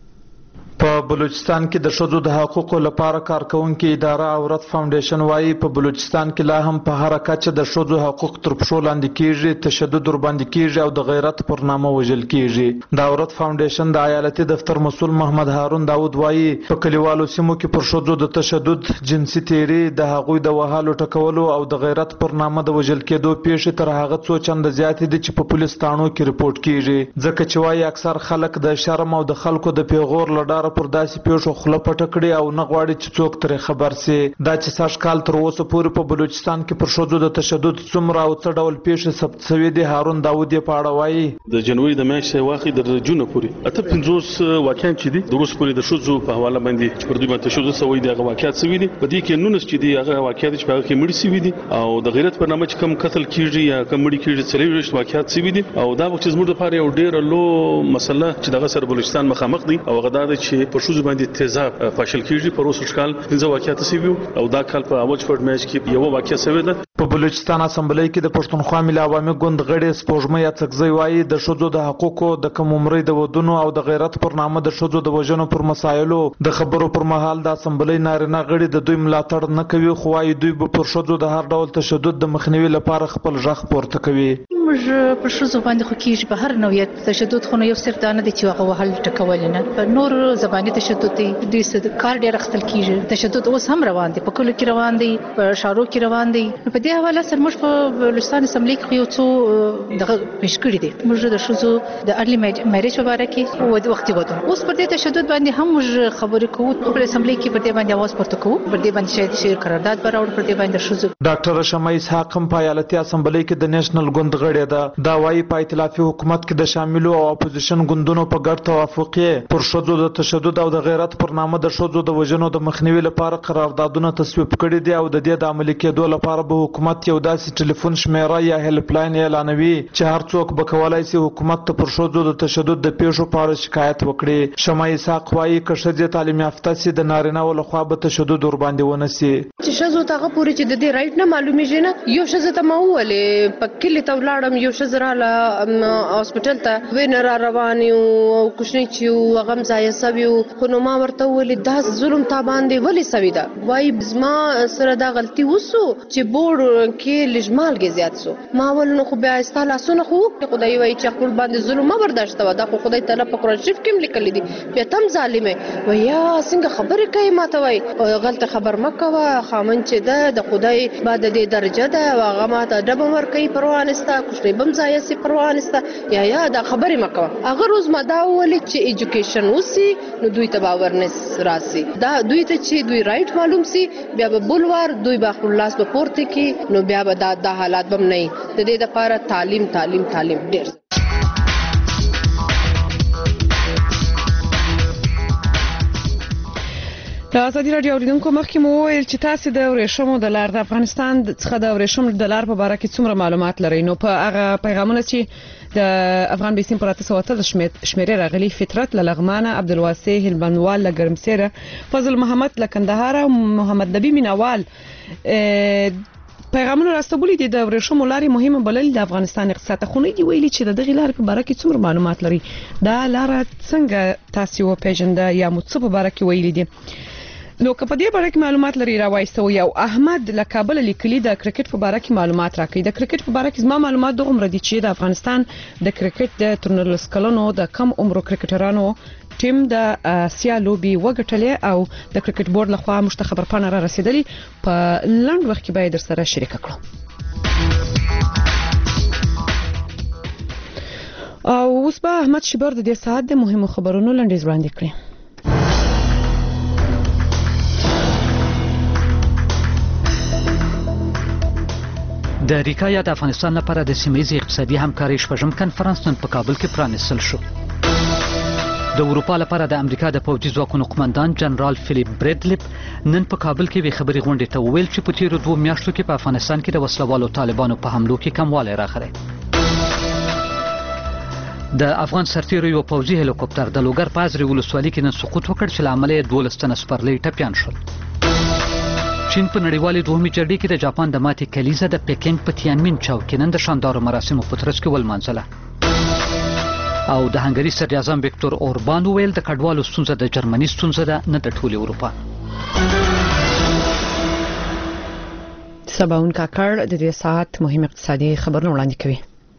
په بلوچستان کې د ښځو د حقوقو لپاره کارکونکو اداره عورت فاونډیشن وایي په بلوچستان کې لا هم په هر کچه د ښځو حقوق تر پښو لاندې کیږي، تشدد ور باندې کیږي او د غیرت پر نامه وژل کیږي. د عورت فاونډیشن د ایالتي دفتر مسؤل محمد هارون داود وایي په کلیوالو سیمو کې پر ښځو د تشدد، جنسي تیری، د هغوی د وهالو ټکولو او د غیرت پر نامه د وژل کېدو پیښې تر هغه څو چنده زیات دي چې په پولیس تاڼو کې رپورټ کیږي. ځکه چې وایي اکثر خلک د شرم او د خلکو د پیغور لډاره پر داسې پیښو خله پټه کړي او نه غواړي چې څوک ترې خبر سي. دا چې سږ کال تر اوسه پورې په بلوچستان کې پر ښځو د تشدد څومره او څه ډول پیښې ثبت شوې دي، هارون داود یې په اړه وایي. د جنوري د میاشتې واخې د جون پورې اته پنځوس واقعیت چې دي د اوس پورې د ښځو په حواله باندې چې پر دوی باندې تشدد شوی دی هغه واقعیت شوی دي. په دې کې نونس چې دي هغه واقعیت چې په هغه کې مړي شوي دي او د غیرت پر نامه چې کم قتل کیږي یا کم مړي کیږي څلور واقعیت شوي دي. او دا وخت زموږ لپاره یو ډېر لو مسله چې دغه سره بلوچستان مخامخ دي او هغه دا چې په ښځو باندې تیزاب فاشل کیږي. پر اوس کال پنځه واقعیت شوي او دا کال په اوچفورد میچ کې یو واقعیت شوی ده. په بلوچستان اسمبلی کې د پښتونخوا ملي عوامي ګوند غړي سپوږمۍ اڅکزی وایي د ښځو د حقوقو د کم عمرۍ د ودونو او د غیرت پر نامه د ښځو د وژنو پر مسایلو د خبرو پر مهال د اسمبلی نارینه غړي د دوی ملاتړ نه کوي، خو وايي دوی به پر ښځو د هر ډول تشدد د مخنیوي لپاره خپل غږ پورته کوي. موږ په ښځو باندې خو کېږي په هر نوعیت تشدد، خو یو صرف دا نه دی چې هغه وهل ټکول نه، په نور زباني تشدد دی، دوی څه کار ډېر اخیستل کېږي. تشدد اوس هم روان دی، په کلو کې روان دی، په ښارو کې روان دی. په دې حواله سره موږ په بلوچستان اسمبلی کې یو څو دغه پیش کړي دي. موږ د ښځو د ارلی میریج په اړه کې او د وختي ودونو اوس پر دې تشدد باندې هم موږ خبرې کوو. په اسمبلی کې پر دې باندې आवाज پورته کوو، پر دې باندې شاید شیر قرارداد براوړ، پر دې باندې ښځو. ډاکټر شمع اسحاق هم په ایالتي اسمبلی کې د نېشنل ګوند غړی ده. دا وايي په ائتلافي حکومت کې د شاملو او اپوزیشن ګوندونو په ګډ توافق یې پر ښځو د تشدد او د غیرت پر نامه د ښځو د وژنو د مخنیوي لپاره قراردادونه تصویب کړي دي او د دې د عملي کېدو لپاره به حکومت یو داسې ټلیفون شمیره یا هیلپ لاین اعلانوي چې هر څوک به کولای شي حکومت ته پر ښځو د تشدد د پیښو په اړه شکایت وکړي. شمع اسحاق وايي که ښځې تعلیم یافته سي د نارینه‌و لخوا به تشدد ور باندې ونه سي. چې ښځو ته هغه پورې چې د دې رایټ نه معلومیږي نه. یو ښځه ته ما وویلې په کلي ته ولاړم، یو ښځه راله هاسپټل ته وینه را روان یو او کوچنی چې هغه هم ځایه سوي وو، خو نو ما ورته وویلې دا ظلم تا باندې ولې سوي ده؟ وایي زما سره دا غلطي وسو چې بورډ کې لږ مالګې زیات سو. ما وویل نو خو بیا ستا لاسونه خو خدای وایي چې خپل باندې ظلم مه برداشت کوه، دا خو خدای تعالی په قرآن شریف کې هم لیکلي دي، بیا ته هم ظالم یې. وایي یا څنګه خبرې کوي ما ته وایي غلطه خبر مه کوه، خامن چې ده د خدای بعد د دې درجه ده او هغه ما ته ډبه ورکوي پروا نسته، کوچنی به هم ځایه سي پروا نسته، یا یا دا خبرې مه کوه. هغه روز ما دا وویلې چې ایجوکیشن وسي نو دوی ته به اورنس راسي، دا دوی ته چې دوی رایټ معلوم سي بیا به بل وار دوی به خپل لاس به پورته کړي، نو بیا به دا د حالات به نه وي. د دې لپاره تعلیم تعلیم تعلیم ډېر. د ازادي رادیو اوریدونکو مخکې مو وویل چې تاسو د ورېښمو د لار د افغانستان څخه د ورېښمو د لار په اړه کې څومره معلومات لرئ. نو په هغه پیغامونه چې د افغان بیسیم پر اته سوه اتلس شمیرې راغلي، فطرت له لغمانه، عبدالواسع هلبندوال له ګرمسیره، فضل محمد له کندهار او محمد نبی مینوال پیغامونه راستوبولي دي. د ورېښمو لارې مهمه بلل د افغانستان اقتصاد ته خونې دی ویلي چې د دغه لارې په اړه کې څومره معلومات لري، دا لار څنګه تاسو وپېژنده یا مو څه په اړه کې ویلي دي. نو که په دې اړه کې معلومات لري راوایستو. یو احمد له کابل لیکلي د کرکټ په اړه کې معلومات راکړي. د کرکټ په اړه کې زما معلومات دغه مر دي چې د افغانستان د کرکټ د تورنلس کلونو د کم عمر کرکټرانو ټیم د اسیا لوبي وګټلې او د کرکټ بورډ لخوا مشته خبرپاڼه را رسیدلې. په لنډ وخت کې به در سره شریک کړو. او اوس به احمد شبر د دې ساعت د مهمو خبرونو لنډیز وړاندې کړي. د ریکا یا د افغانستان لپاره د سیمه‌ییزې اقتصادي همکارۍ شپږم کنفرانس نن په کابل کې پرانیستل شو. د اروپا لپاره د امریکا د پوځي ځواکونو قومندان جنرال فلیپ بریډلیپ نن په کابل کې وی خبري غونډې ته وویل چې په تیرو دوه میاشتو کې په افغانستان کې د وسلوالو طالبانو په حملو کې کموالی راغلی. د افغان سرتیرو یو پوځي هلیکوپټر د لوګر په ازرې ولسوالۍ کې نن سقوط وکړ چې له امله یې دولس تنه سپرلۍ ټپیان شول. چین په نړیوالې دوهمې جرګې کې د جاپان د ماتې کلیزه د پیکینګ په تیانمین چوک کې نن د شاندارو مراسمو په ترڅ کې ولمانځله. او د هنګري صدر اعظم ویکتور اوربان ویل د کډوالو ستونزه د جرمني ستونزه ده، نه د ټولې اروپا. سباون کاکړ د دې ساعت مهم اقتصادي خبرونه وړاندې کوي.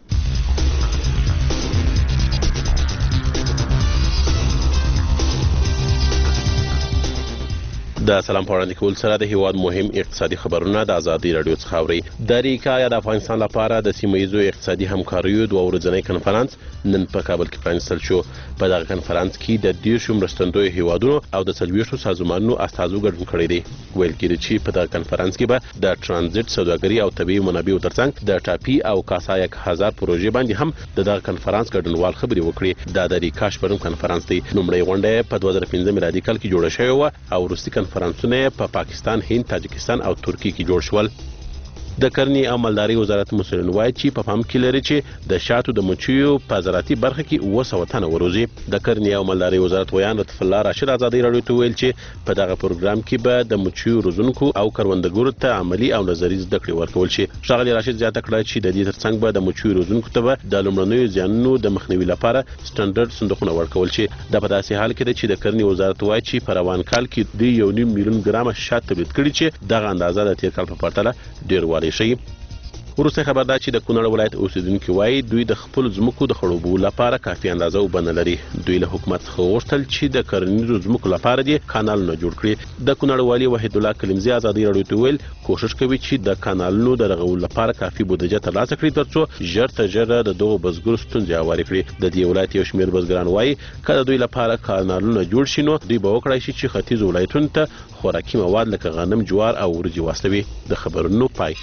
د سلام په وړاندې کول سره د هیواد مهم اقتصادي خبرونه د ازادي رادیو څخه اوري. د ریکا یا د افغانستان لپاره د سیمه‌ییزو اقتصادي همکاریو دوه ورځنی کنفرانس نن په کابل کې پرانیستل شو. په دغه کنفرانس کې د دیرشو مرستندوی هیوادونو او د څلوېښتو سازمانونو استازو ګډون کړی دی. ویل کېږي چې په دغه کنفرانس کې به د ترانزیت سوداګري او طبيعي منابعو ترڅنګ د ټاپي او کاسا یک هزار پروژې باندې هم د دغه کنفرانس ګډونوال خبري وکړي. دا د ریکا شپږم کنفرانس دی. لومړی غونډه په دوه زره پنځه میلادي کال کې جوړه شوې و او وروستي کنفرانسونه په پا پاکستان، هند، تاجکستان او ترکیه کې جوړ شول. د کرنې او مالدارۍ وزارت مسؤلین وایي چې په پام کې لري چې د شاتو د مچیو په زراعتي برخه کې اوه سوه تنه وروزي. د کرنې او مالدارۍ وزارت ویان لطف الله راشد ازادي رادیو ته ویل چې په دغه پروګرام کې به د مچیو روزونکو او کروندګرو ته عملی او نظري زده کړې ورکول شي. ښاغلي راشد زیاته کړه چې د دې ترڅنګ به د مچیو روزونکو ته به د لومړنیو زیانونو د مخنیوي لپاره سټانډرډ صندوقونه ورکول شي. دا په داسې حال کې ده چې د کرنې وزارت وایي چې په روان کال کې د یو نیم میلیون ګرامه شات تولید کړي چې دغه اندازه د تیر کال په پرتله ډیر والی شي. وروسته خبر ده چې د کونړ ولایت اوسیدونکو وایي دوی د خپل ځمکو د خړوبو لپاره کافي اندازه اوبه نه لري. دوی له حکومت څخه غوښتل چې د کرنیزو ځمکو لپاره دې کانالونه جوړ کړي. د کونړ والي وحید الله کلیمزی ازادي رادیو ته ویل کوشش کوي چې د کانالونو د رغولو لپاره کافي بودیجه ترلاسه کړي ترڅو ژر تر ژره د دغو بزګرو ستونزې هوارې کړي. د دې ولایت یو شمېر بزګران وایي کله دوی لپاره کانالونه جوړ شي نو دوی به وکړای شي چې ختیځو ولایتونو ته خوراکي مواد لکه غنم، جوار او وريجې واستوي. د خبرونو پای.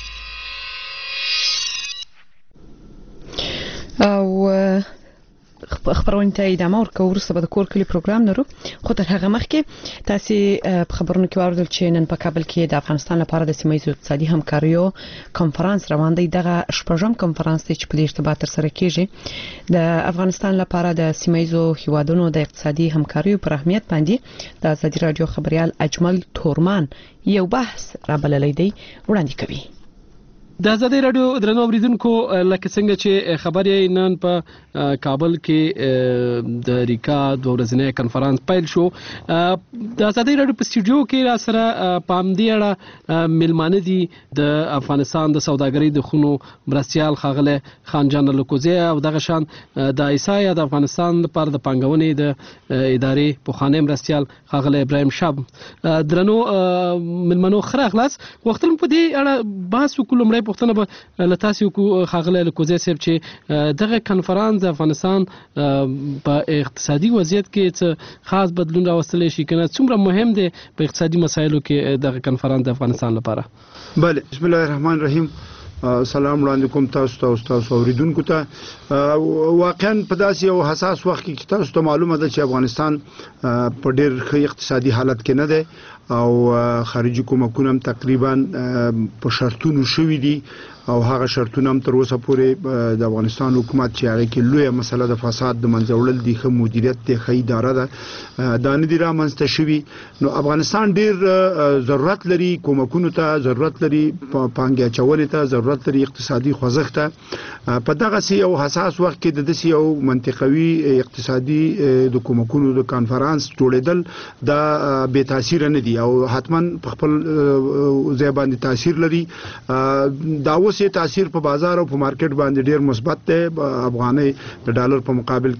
او خبرونه ته ادامه ورکوو. وروسته به د کور کلی پروګرام لرو، خو تر هغه مخکې تاسو په خبرونو کې واوریدل چې نن په کابل کې د افغانستان لپاره د سیمه‌ییزو اقتصادي همکاریو کنفرانس روان دی. دغه شپږم کنفرانس چې په دې ارتباط تر سره کیږي د افغانستان لپاره د سیمه‌ییزو هیوادونو د اقتصادي همکاریو پر اهمیت باندې د ازادي رادیو خبريال اجمل تورمان یو بحث را بللی دی وړاندې کوي. د ازادي رادیو درنو اوریدونکو لکه څنګه چې خبرې نن په کابل کې د ریکا د ورځنی کنفرانس پیل شو. د ازادي رادیو په سټوډیو کې را سره پام دی اړه ملمانه دي د افغانستان د سوداګرۍ د خونو مرستيال خاغله خان جان لوکوزی او دغه شان د ایسایا د افغانستان لپاره د پنګونې د ادارې په خانه مرستيال خاغله ابراهيم شاب درنو ملمنو خره خلاص وختل په دې اړه بحث وکړو. مړی پښتنه به لتاسو کو خاغله لوکوزی صاحب چې دغه کنفرانس د افغانستان په اقتصادي وضعیت کې څه خاص بدلون راوستل شي کنه څومره مهم دی په اقتصادي مسایلو کې دغه کنفرانس د افغانستان لپاره. بله بسم الله الرحمن الرحیم. سلام وړاندې کوم تاسو ته او تاسو اوریدونکو ته. واقعا په داسې یو حساس وخت کې تاسو ته معلومه ده چې افغانستان په ډېر ښه اقتصادي حالت کې نه دی او خارجي کومکونه تقریبا په شرطونو شوي دي او هغه شرطونه هم تر اوسه پورې د افغانستان حکومت چې هغه کې لویه مسله د فساد د منځه وړل دي، ښه مدیریت دی، ښه اداره ده، دا نه دي رامنځته شوي. نو افغانستان ډیر ضرورت لري کومکونو ته، ضرورت لري پانګې اچونې ته، ضرورت لري اقتصادي خوځښت ته. په دغسې یو حساس وخت کې د داسې یو منطقوي اقتصادي د کومکونو د کانفرانس جوړېدل دا بې تاثیره نه دي او حتما په خپل ځای باندې تاثیر لري. دا اوس یې تاثیر په بازار او په مارکیټ باندې ډیر مثبت دی. افغانۍ د ډالر په مقابل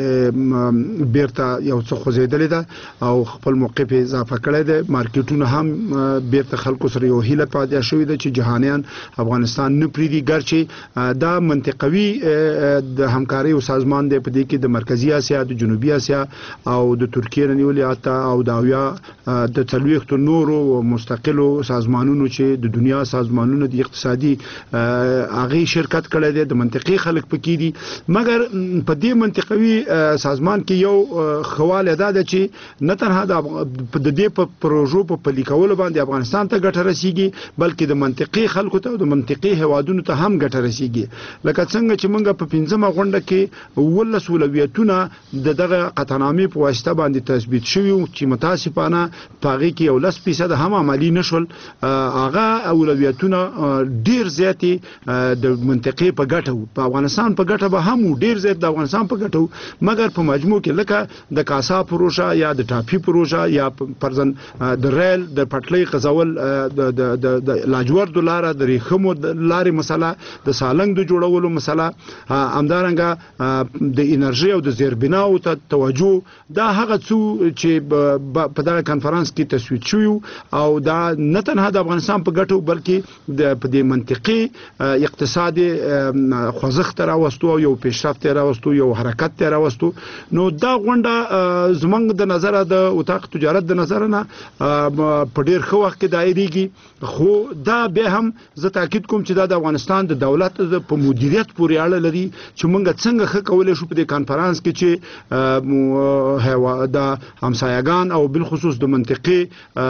کې بیرته یو څه خوځېدلې ده او خپل موقف اضافه کړی دی. مارکیټونه هم بیرته خلکو سره یو هیله پیدا شوې ده چې جهانیان افغانستان نه پرېږدي، ګرچې دا منطقوي د همکارۍ او سازمان دی په دې کې د مرکزي اسیا، د جنوبي اسیا او د ترکیې نه نیولې حتی او د اویا د څلوېښتو نورو مستقلو سازمانونو چې د دنیا سازمانونو د اقتصادي هغه شرکت کړی دی، د منطقي خلک پکې دي. مګر په دې منطقوي سازمان کې یو خواله ده چې نه تنها د دې په پروژو په پلي کولو باندې افغانستان ته ګټه رسیږي بلکې د منطقي خلکو ته او د منطقي هوادونو ته هم ګټه رسیږي. لکه څنګه چې موږ په پنځمه غونډه کې ولس ولویتونه د دغه قطعنامې په واسطه باندې تثبیت شوي چې متاسفانه په هغې کې یو لس فیصد هم عملي نه شول. هغه اولویتونه ډیر زیاتې د منطقې په ګټه وو، په افغانستان په ګټه به هم وو، ډیر زیات د افغانستان په ګټه وو. مګر په مجموع کې لکه د کاسا پروژه یا د ټاپي پروژه یا پرځن د ریل د پټلۍ غځول، د لاجوردو لاره، د ریښمو لارې مسله، د سالنګ د جوړولو مسله، همدارنګه د انرژي او د زیربناو ته توجه، دا هغه څه چې په دغه کانفرنس کې تصویب شوي او دا نه تنها د افغانستان په ګټه بلکې د په دې منطقي اقتصادي خوځښت راوستو او یو پیشرفت راوستو، یو حرکت راوستو. نو دا غونډه زمونږ د نظره د اتاق تجارت د نظر نه په ډیر ښه وخت کې دایریږي، خو دا به هم زه تاکید کوم چې دا د افغانستان د دولت په مدیریت پورې اړه لري چې موږ څنګه ښه کولی شو په دې کانفرنس کې چې د همسایګان او بالخصوص د منطقې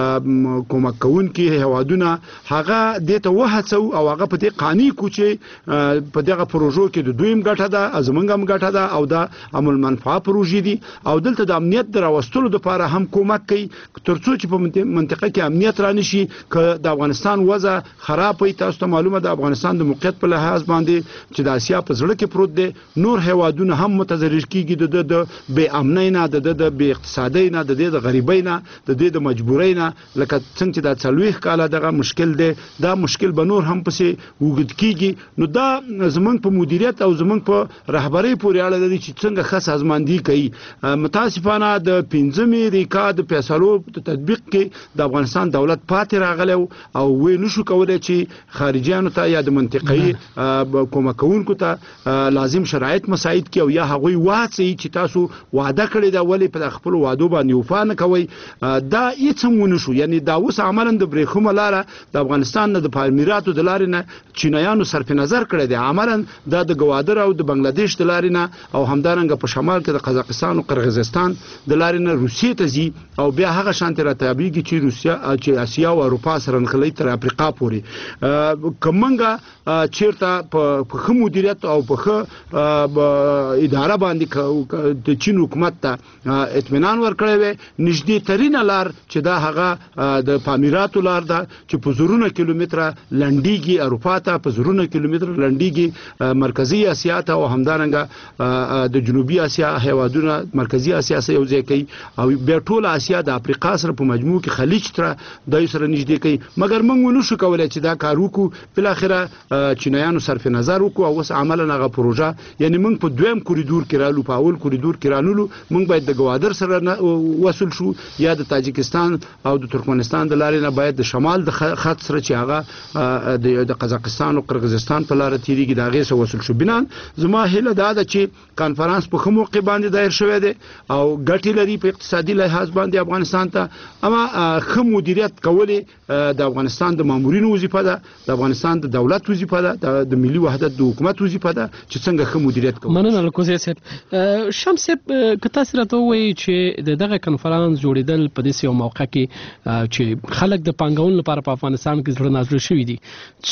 کومک کوونکي هیوادونه هغه دې ته وهڅو او هغه په دې قانع کو چې په دغه پروژو کې د دویم ګټه ده، زمونږ هم ګټه ده او دا عمل منفعه پروژې دي او دلته د امنیت د راوستلو لپاره هم کومک کوي ترڅو چې په منطقه کې امنیت را نشي. که د افغانستان وضع خراب وي، تاسو ته معلومه ده افغانستان د موقعیت په لحاظ باندې چې د اسیا په زړه کې پروت دی، نور هیوادونه هم متضرر کیږي د د بې امنۍ نه، د د بې اقتصادي نه، د د غریبۍ نه، د د مجبورۍ نه. لکه څنګه چې دا څلوېښت کاله دغه مشکل دی، دا مشکل به نور هم پسې وګد کیږي. نو دا زمونږ په مدیریت او زمونږ په رهبرۍ پورې اړه لري چې څنګه ښه سازماندهي کوي. متاسفانه د پنځمې ریکا د فیصلو په تطبیق کې د افغانستان دولت پاتې راغلی او وی نشو کولای چې خارجيانو ته یا د منطقي کومک کوونکو ته لازم شرایط مساعد کړي او یا هغوی واڅي چې تاسو وعده کړی دا ولی په خپل وعدو باندې وفا نه کوي. دا هیڅ هم ونشو. یعنی دا اوس عملاً د برېښمو لاره د افغانستان نه د پالمیراتو د لارې نه چینایانو صرف نظر کړی دی، عملاً دا د ګوادر او د بنگلاديش د لارې نه او همدارنګه په شمال کې د قزاقستان او قرغیزستان د لارې نه روسیې ته ځي او بیا هغه شانتي راتابېږي چې روسیا چې اسیا او اروپا سره نښلي تر افریقا پورې. کومنګه چیرته په ښه مدیریت او په ښه اداره باندې د چین حکومت ته اطمینان ورکړی وي، نږدې ترینه لار چې دا هغه د پامیراتو لار ده چې په زرونه کیلومتره لنډیږي اروپا ته، په زرونه کیلومتره لنډیږي مرکزی اسیا ته او همدارنګه د جنوبي اسیا هیوادونه مرکزی اسیا سره یو ځای کوي او بیا ټول اسیا د افریقا سره په مجموع کې خلیج تر دای سره نږدې کوي. مګر موږ ونه شو کولای چې دا کار وکړو. بل اخره چینایانو صرف نظر وکړو او اوس عملاً هغه پروژه، یعنی موږ په دویم کوریدور کې رالو، په اول کوریدور کې رانولو موږ باید د ګوادر سره وصل شو یا د تاجکستان او د ترکمنستان د لارې نه باید د شمال د خط سره چې هغه د قزاقستان او قرغیزستان په لار تیریږي د هغې سره وصل شو. بنان زما هیله دا ده چې کانفرنس په ښه موقع باندې دایر شوی دی او ګټې لري په اقتصادي لحاظ باندې افغانستان ته، اما ښه مدیریت کول د افغانستان د مامورینو وظیفه ده، د افغانستان د دولت وظیفه وظیفه ده د ملي وحدت د حکومت وظیفه ده چې څنګه ښه مدیریت کوي. مننه لکوزي صاحب. شمس صاحب که تاسو راته وایي چې دغه کنفرانس جوړیدل په دې یو موقع کې چې خلک د پانګونې لپاره په افغانستان کې زړه نازړه شوي دي،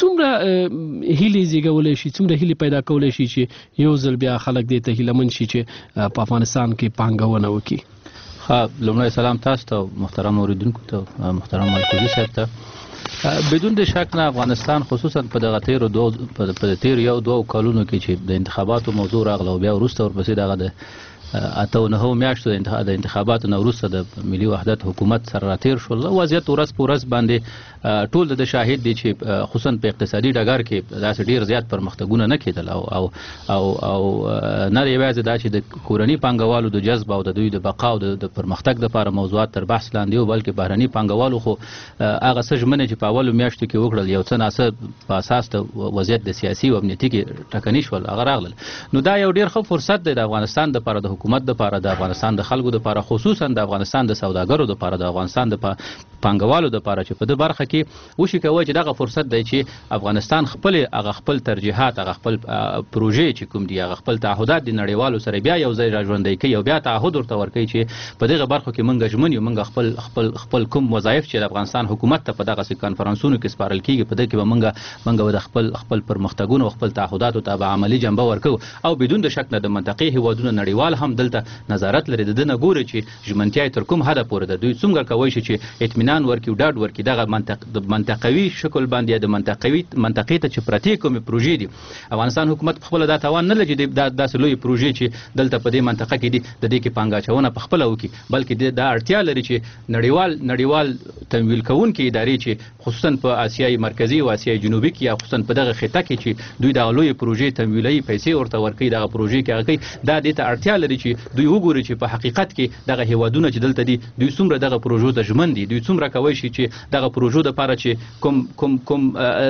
څومره هیلې زیږولی شي، څومره هیلې پیدا کولی شي چې یو ځل بیا خلک دې ته هیلهمن شي چې په افغانستان کې پانګونه وکړي؟ ښه، لومړی سلام تاسو ته محترم اوریدونکو ته، محترم ملکوزي صاحب ته. بدون د شک نه افغانستان خصوصا په دغه تیرو دوه په تیر یو دوه کالونو کې چې د انتخاباتو موضوع راغله او بیا وروسته ورپسې دغه د اته نهو میاشتو د انتخاباتو نه وروسته د ملي وحدت حکومت سره راتیر شول، وضعیت ورځ په ورځ باندې ټول د شاهد دي چې خصوصا په اقتصادي ډګر کې داسې ډیر زیات پرمختګونه نه کېدل او او او او نه یوازې دا چې د کورني پانګوالو د جذب او د دوی د بقا او د پرمختګ لپاره موضوعات تر بحث لاندې وو، بلکې بهرني پانګوالو خو هغه څه ژمنې چې په اولو میاشتو کې وکړل یو څه ناڅه په اساس د وضعیت د سیاسي او امنیتي کې ټکني شول هغه راغلل. نو دا یو ډیر ښه فرصت دی د افغانستان لپاره، د حکومت لپاره، د افغانستان د خلکو لپاره، خصوصا د افغانستان د سوداګرو لپاره، د افغانستان د پانګوالو لپاره چې په دې برخه کې وشي کوي چې دغه فرصت دی چې افغانستان خپل هغه خپل ترجیحات، هغه خپل پروژې چې کوم دي، هغه خپل تعهدات د نړیوالو سره بیا یو ځای راژوندي کوي او بیا تعهد ورته ورکوي چې په دغه برخه کې موږ ژمن یو، موږ خپل خپل خپل کوم وظایف چې د افغانستان حکومت ته په دغه کانفرنسونو کې سپارل کیږي په دغه کې به موږ موږ د خپل خپل پرمختګونو او خپل تعهداتو ته به عملی جنبه ورکو او بدون د شک نه د منطقي هیوادونو نړیوال هم دلته نظارت لري، د دنه ګوري چې ژمنتیا تر کوم حد پورې ده، دوی څنګه کوي چې اطمینان ورکړي او ډاډ ورکړي دغه منطق د منطقوي شکل باندې د منطقوي منطقې ته چې پرتی کومې پروژې دي. افغانستان حکومت په خپل دا توان نه لري د داسې لوی پروژې چې دلته په دې منطقه کې دي د دې کې پانګاچونه په خپل وکړي، بلکې دا اړتیا لري چې نړیوال نړیوال تمویل کوونکي ادارې چې خصوصا په آسیای مرکزی او آسیای جنوبي کې یا خصوصا په دغه خطه کې چې دوی د لوی پروژې تمویلي پیسې ورته ورکړي دغه پروژې کې هغه دا د ته اړتیا لري چې دوی وګوري چې په حقیقت کې دغه هیوادونه چې دلته دي دوی څومره دغه پروژو ته ژمن دي، دوی څومره کوي چې دغه پروژو لپاره چې کوم کوم کوم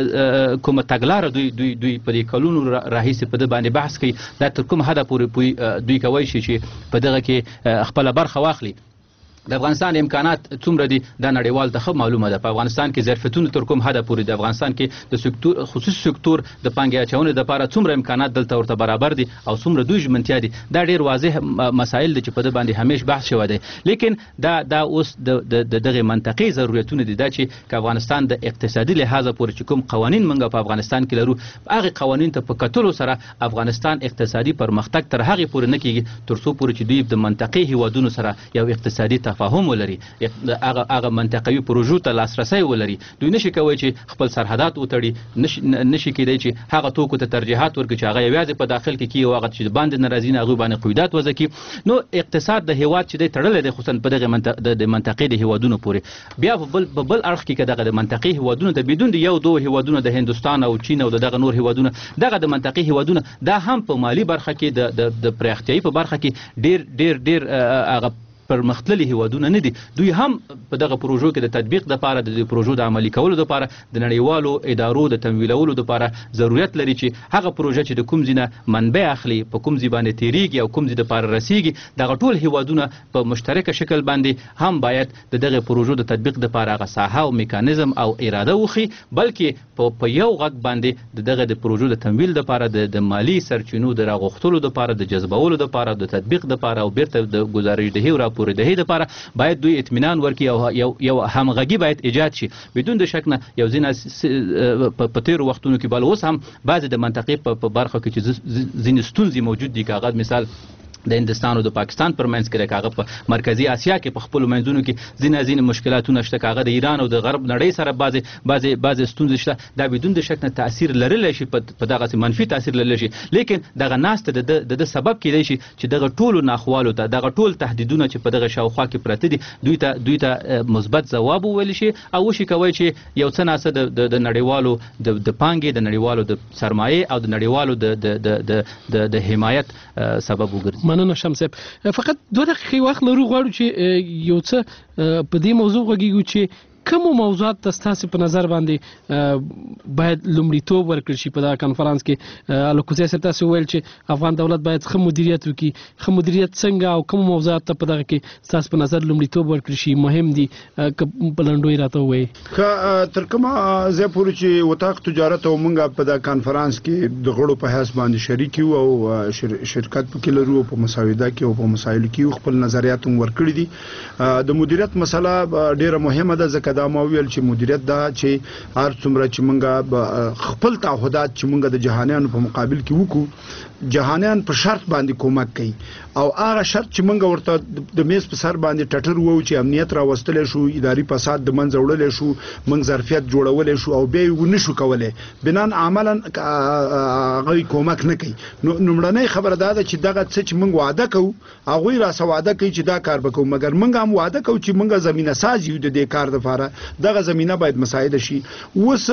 کوم تګلاره دوی دوی دوی په دې کلونو راهیسې په دې باندې بحث کوي، دا تر کوم حد پورې دوی کوي چې په دغه کې خپل برخه واخلي. د افغانستان امکانات څومره دي دا نړیوال ته ښه معلومه ده. په افغانستان کې ظرفیتونه تر کوم حده پورې د افغانستان کې د سکتور خصوصي سکتور د پانګې اچونې لپاره څومره امکانات دلته ورته برابر دي او څومره دوی ژمنتیا دي، دا ډیر واضح مسایل دي چې په دې باندې همیش بحث شوی دی. لیکن دا دا اوس د دغه منطقي ضرورتونه دي دا چې افغانستان د اقتصادي لحاظ پورې چې کوم قوانین موږ په افغانستان کې لرو هغه قوانین ته په کتلو سره افغانستان اقتصادي پرمختګ تر هغه پورې نه کیږي تر څو پورې چې دوی د منطقي هیوادونو سره یو اقتصادي تفاهم ولري، هغه هغه منطقوي پروژو ته لاسرسي ولري. دوی نشي کوي چې خپل سرحدات وتړي، نشي کېدای چې هغه توکو ته ترجیحات ورکړي چې هغه یوازې په داخل کې کیږي او هغه چې باندې ناراضي نه هغه باندې قیودات وځي. نو اقتصاد د هیواد چې د تړلې د خصوصا په دغه منطقه د منطقې د هیوادونو پورې بیا بل بل اړخ کې دغه د منطقې هیوادونو ته بدون د یو دوه هیوادونو د هندستان او چین او دغه نور هیوادونو دغه د منطقې هیوادونو دا هم په مالی برخه کې د د پراختیايي په برخه کې ډیر ډیر ډیر هغه پرمختللي هیوادونه نه دي. دوی هم په دغه پروژو کې د تطبیق لپاره د پروژو د عملي کولو لپاره د نړیوالو ادارو د تمویلولو لپاره ضرورت لري چې هغه پروژه چې د کوم ځینه منبع اخلي په کوم ځای باندې تیریږي او کوم ځای د لپاره رسیږي دغه ټول هیوادونه په مشترکه شکل باندې هم باید د دغه پروژو د تطبیق لپاره هغه ساحه او میکانیزم او اراده وخی، بلکې په یو غږ باندې دغه د پروژو د تمویل لپاره د مالی سرچینو د راغښتلو لپاره د جذبولو لپاره د تطبیق لپاره او بیرته د گزارشدهي او پورې د هي لپاره باید دوی اطمینان ورکړي او یو یو همغږي باید ایجاد شي. بدون د شک نه یو ځینې په تیرو وختونو کې بل اوس هم بعضې د منطقې په برخه کې چې ځینې ستونزې موجود دي، کاغذ مثال د هندستان او د پاکستان پرمنځ کې راکاغه په مرکزی اسیا کې په خپل منځونو کې ځینې ځینې مشکلاتونه شته، کاغه د ایران او د غرب نړۍ سره بعضې بعضې بعضې ستونزې شته. دا بدون د شک نه تاثیر لرلی شي، په دغسې منفي تاثیر لرلی شي، لیکن دغه ناسته د د سبب کېدای شي چې دغه ټولو ناخوالو ته دغه ټول تهدیدونه چې په دغه شاوخوا کې پراته دي دوی ته دوی ته مثبت ځواب وویل شي او وشي کوی چې یو څه ناسه د نړیوالو د پانګې د نړیوالو د سرمایې او د نړیوالو د د حمایت سبب وګرځي. مننه شمس صاحب. فقط دوه دقیقې وخت لرو، غواړو چې یو څه په دې موضوع وغږیږو چې کوم موضوعات تاسو په نظر باندې باید لومړیتوب ورکړل شي په دا کانفرنس کې؟ الکوزي سره تاسو ویل چې افغان دولت باید ښه مدیریت وکړي، ښه مدیریت څنګه او کوم موضوعات ته په دغه کې تاسو په نظر لومړیتوب ورکړل شي مهم دي په لنډوي راته وایي؟ تر کومه ځای پورې چې وطاق تجارت او موږ په دا کانفرنس کې د غړو په حساب باندې شریک یو او شرکت پکې لرو په مساوده کې او په مسایل کې خپل نظریات هم ورکړي دي. د مدیریت مسله ډیره مهمه ده ځکه دا مو ویل چې مدیریت دا چې هر څومره چې موږ خپل تعهدات چې موږ د جهانیانو په مقابل کې وکړو، جهانیان په شرط باندې کومک کوي او هغه شرط چې موږ ورته د میز په سر باندې ټټر وو چې امنیت را وستل شو، اداري فساد د منځ وړل شو، موږ ظرفیت جوړول شو او به و نشو کولای بنان عملاً هغه کومک نه کوي. نو نمړنۍ خبره ده چې دغه څه چې موږ وعده کوو هغه را سواده کوي چې دا کار وکړو، مګر موږ هم وعده کوو چې موږ زمينه ساز یو د دې کار لپاره، دغه زمينه باید مساعده شي. اوس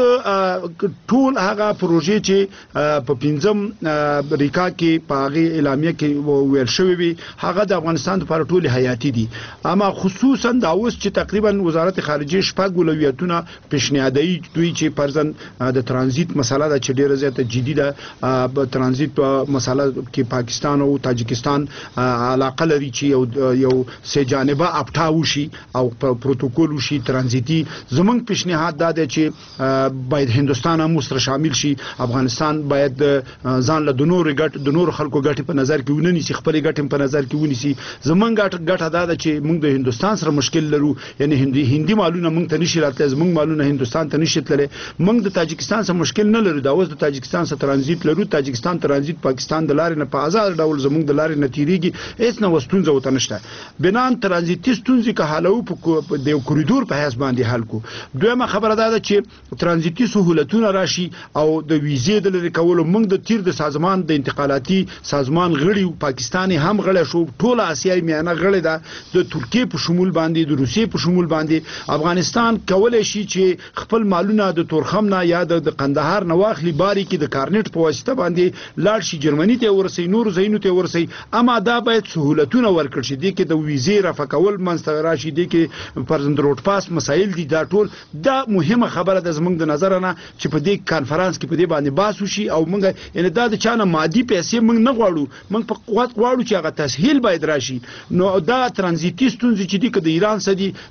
ټول هغه پروژې چې په پنځم ریکا کې په هغه اعلامیه کې ویل شوی وي هغه د افغانستان لپاره ټول حیاتي دي، اما خصوصا دا اوس چې تقریبا وزارت خارجه شپږ ولویتونه پیشنهادي دوی چې پرځن د ترانزیت مسله د چې ډیره زیاته جدي ده. په ترانزیت په مسله کې پاکستان او تاجکستان علاقه لري چې یو یو سه جانبه اپټاو شي او پروتوکول شي ترانزیتي. زمونږ پیشنهاد دا دی چې باید هندستان هم سره شامل شي، افغانستان باید ځان له د نور ګټ د نور خلکو ګټ په نظر کې ونیسي، خپل ګټ په نظر کې ونیسي. زمونږ ګټ ګټه دا ده چې موږ د هندستان سره مشکل لرو، یعنی هندي هندي مالونه موږ ته نشي راتلای، زمونږ مالونه هندستان ته نشي تللی. موږ د تاجکستان سره مشکل نه لرو، دا اوس د تاجکستان سره ترانزیت لرو، تاجکستان ترانزیت پاکستان د لارې نه په آزاد ډول زمونږ د لارې نه تیریږي، هیڅ نه وستونځه وته نشته. بنان ترانزیتي ستونزې که حلو په د یو کوریډور په حساب باندې حل کو. دویمه خبره ده چې ترانزیتي سہولتونه راشي او د ویزې د لري کولو موږ د تیر د سازمان د انتقالاتي سازمان غړي پاکستاني هم غړي شو، ټول آسیایي میانه غړي ده، د ترکیه په شمول باندې د روسیې په شمول باندې افغانستان کولای شي چې خپل مالونه د تورخم نه یا د قندهار نه واخلي، باري کې د کارنټ په واسطه باندې لاړ شي جرمني ته ورسي، نور زینو ته ورسي. اما دا باید سہولتونه ورکړي شي، د کې د ویزې رافقول منځ راشي، د کې پرزند روډ پاس مسایل دي. دا ټول دا مهمه خبره ده زمونږ د نظر نه چې په دې کانفرنس کې په دې باندې بحث وشي او موږ یعنی دا د چانه مادي پیسې موږ نه غواړو، موږ په قوت غواړو چې هغه تسهیل باید راشي. نو دا ترانزیتي ستونزې چې دي که د ایران سره دي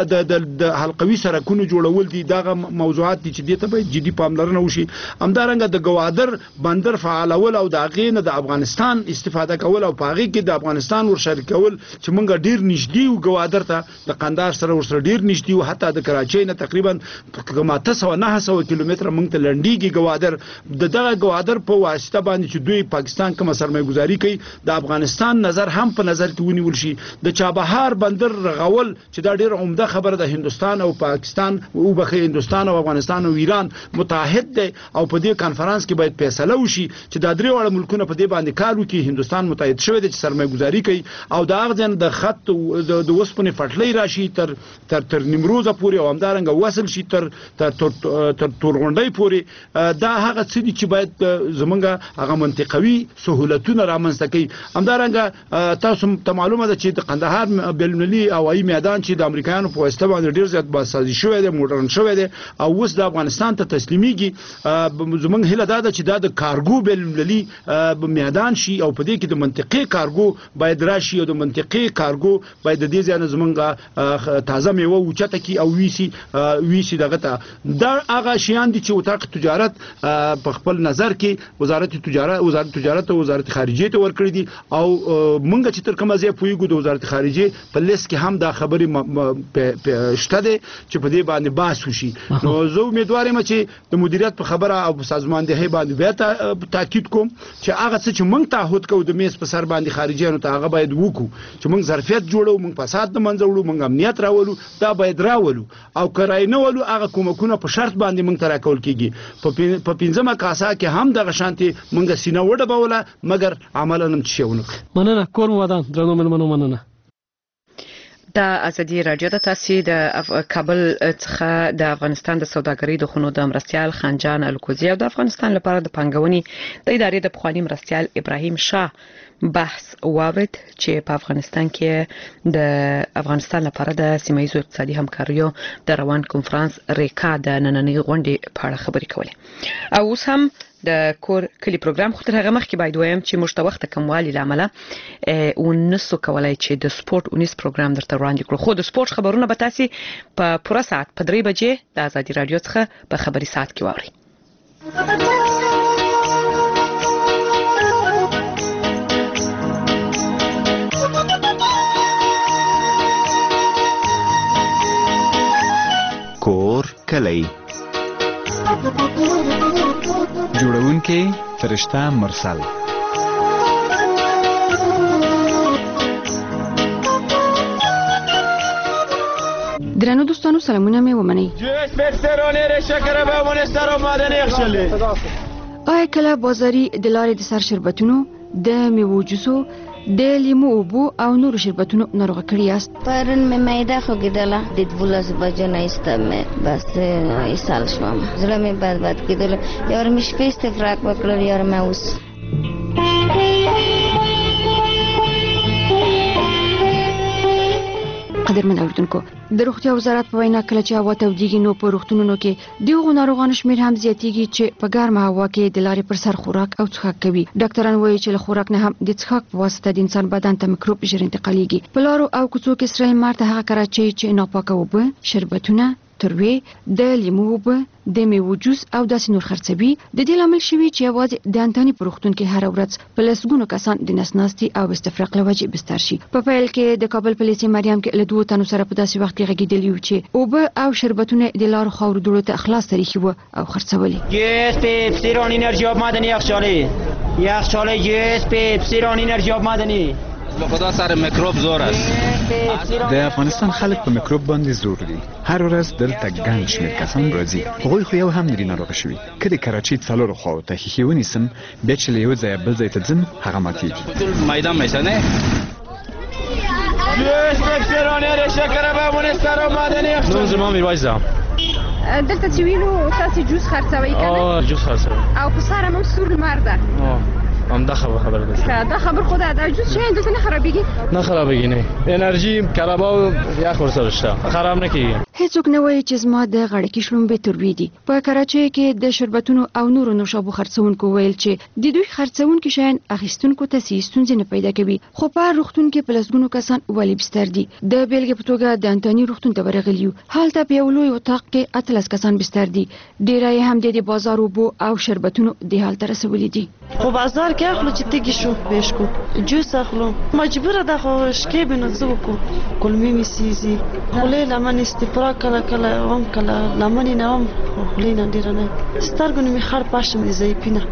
د د حلقوي سرکونو جوړول دي، دغه موضوعات دي چې دې ته باید جدي پاملرنه وشي. همدارنګه د ګوادر بندر فعالول او د هغې نه د افغانستان استفاده کول او په هغې کې د افغانستان ور شریکول چې موږ ډیر نږدې یو ګوادر ته د قندهار سره ورسره ډیر نږدې یو، حتی د کراچۍ نه تقریبا اته سوه نه سوه کیلومتره موږ ته لنډیږي ګوادر. د دغه ګوادر په واسطه باندې چې دوی پاکستان کومه سرمایه گذاري کوي د افغانستان نظر هم په نظر کې ونیول شي. د چابهار بندر رغول چې دا ډیر عمده خبره ده، هندستان او پاکستان او بخې هندستان او افغانستان او ایران متحد دي او په دې کانفرنس کې باید فیصله وشي چې دا درې وړ ملکونه په دې باندې کار وکړي. هندستان متحد شوی دی چې سرمایه گذاري کوي او دا هغه د خط د وسپنې فټلۍ راشي تر تر تر نیمروز پورې او همدارنګه وصل شي تر تر تر تورغونډۍ پورې. دا هغه څه دي چې باید زمونږ هغه منطقوي سہولتونه رامنځته کوي. همدارنګه تاسو ته معلومه ده چې د قندهار بینالمللي هوایي میدان چې د امریکایانو په واسطه باندې ډیر زیات بازسازي شوی دی، موډرن شوی دی او اوس د افغانستان ته تسلیمیږي. زمونږ هیله دا ده چې دا د کارګو بینالمللي میدان شي او په دې کې د منطقي کارګو باید راشي او د منطقي کارګو باید د دې ځای نه زمونږ تازه میوه اوچته کی او ویسي ویسي دغه ته. دا هغه شیان دي چې وطاق تجارت په خپل نظر کې وزارت تجارت وزارت تجارت او وزارت خارجه ته ورکړي دي او مونږ چې تر کومه ځای پویګو د وزارت خارجه په لیست کې هم دا خبرې شته دي چې په دې باندې بحث وشي. نو زه امیدوار یم چې د مدیریت په خبره او سازماندهي باندې بیا تاکید کوم چې هغه څه چې مونږ تعهد کوو د میز په سر باندې خارجيانو ته هغه باید وکړو چې مونږ ظرفیت جوړو، مونږ فساد د منځه وړو، مونږ امنیت راولو، دا باید راولو او کرای نه ولو هغه کومکونه په شرط باندې مونږ ترا کول کیږي. په پنځمه کاسه کې هم دغه شانتي مونږ سینه وډه بوله مګر عملا هم شیونه. مننه کور ودان درنو ملمنو مننه. د ازادي رادیو د تاسو د کابل څخه د افغانستان د سوداګرۍ د خونو د مرستيال خانجان الکوزي او د افغانستان لپاره د پنګونې د ادارې د پخوانی مرستيال ابراهیم شاه بحث واورید چې په افغانستان کې د افغانستان لپاره د سیمایي اقتصادي همکاریو د روان کنفرانس ریکا د نننۍ غونډې په اړه خبرې کولې. او اوس هم د کور کلی پروګرام خو تر هغه مخکې باید وایم چې موږ ته وخت کموالی لامل او نسو کولای چې د سپورت اونیس پروګرام درته وړاندې کړو. خو د سپورت خبرونه به تاسو په پوره ساعت په درې بجې د ازادي رادیو څخه په خبري ساعت کې واورئ. کور کلی جوړونکي فرشته مرسل. درنو دوستانو سلامونه مې ومنئ. آیا کله بازاري د لارې د سر شربتونو د میوو جوسو د لیمو اوبو او نورو شربتونو ناروغه کړی یاست؟ پرون مې معده خوږېدله د دولس بجو نه ایسته مې بس ایسال شوم. زړه مې بد بد کېدل. یو مې شپې استفراق وکړل یو مې اوس قدرمن اوریدونکو د روغتیا وزارت په وینا کله چې هوا تودیږي نو په روغتونونو کې دغه ناروغانو شمیر هم زیاتیږي چې په ګرمه هوا کې د لارې پر سر خوراک او څښاک کوي. ډاکټران وایي چې له خوراک نه هم د څښاک په واسطه د انسان بدن ته میکروب ژر انتقالېږي. په لارو او کوڅو کې سره مارته هغه کراچي چې ناپاکه اوبه، شربتونه، تروي، د لیمو اوبه، د میوو جوس او داسې نور خرڅوي. د دې لامل شوی چې یوازې د انټاني پروختون کې هر ورځ په لسګونو کسان د نسناستي او استفراق له وجې بستر شي. په پیل کې د کابل پولیسي مریم کې له دوه تنو سره په داسې وخت کې غږیدلی و چې اوبه او شربتونه د لارو خاورو دوړو ته اخلاص تاریخي و او خرڅولي. جوس پیپسی ران انرژی آب معدنی یخچاله یخچاله جوس پیپسی ران انرژی آب معدنی. به خدا سر میکروب زور است. د افغانستان خلک په میکروب باندې زور دي. هر ورځ دلته ګڼ شمېر کسان راځي. هغوی خو یو هم نری ناروغه شوي. که د کراچۍ څلورو خواو ته ښیښې ونیسم بیا چې له یو ځایه بل ځای ته ځم هغه ماتېږي. ټول میدان میشنه نو زما میرویس ده. دلته چې وینو تاسو جوس خرڅوي کنه؟ او جوس خرڅوي. او په سره مو سور لمر ده. هم دا خبر خبر ده. دا خبر خدا دا جوس شاید دلته نه خرابېږي. نه خرابېږي نه. انرژي کباب یخ ورسره شته. خراب نه کیږي. هیڅوک نه وایي چې زما د غړکی شلومبې تروي دي. په کراچۍ کې د شربتونو او نورو نوشابو خرڅونکو ویل چې د دوی خرڅونکو شین اخیستونکو ته ستونزې نه پیدا کوي. خو په روغتون کې پلسګونو کسان ولی بستر دي. د بیلګې په توګه د انټاني روغتون ته ورغلیو. حالت په یو لوی اتاق کې اتلس کسان بستر دي. ډیرای هم د بازار وبو او شربتونو د حالت رسولې دي. خو بازار کې اخلو چې تګی شو بهش کو جوس اخلو مجبور ده خو شکې بنو څه وکړو کلمې می سيزي خلې لمن استفراق کله کله هم کله لمن نه هم خلې نه ډیر نه سترګو می خړ پاش می زې پینه.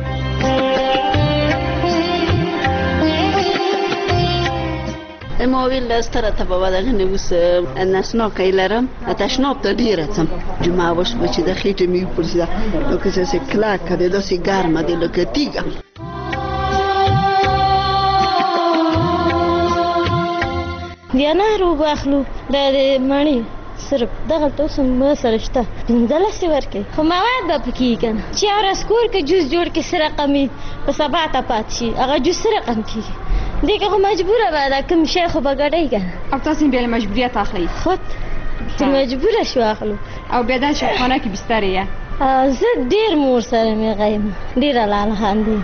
ما ویل استره ته به دغه نوس نسنا کایلرم تشناب ته ډیره څم جمعه وش بچی د خېټه می پرسه نو که څه کلا کده د سي ګرمه د لکه تیګه. دیانه رو باخلو د مانی صرف دغه توسم ما سره شته پنځله سی ورکه خو مواد به پکې کنه چې اور اسکور کې جوس جوړ کې سره قمی په سبا ته پات شي هغه جوس سره قم کی دغه مجبوره به کوم شي خو بغړی کنه او تاسو به مجبوریت اخلي خود ته مجبوره شو اخلو او بیا د شپخانه کې بستر یې زه ډیر مور سره مې غیم ډیر لاله خاندي.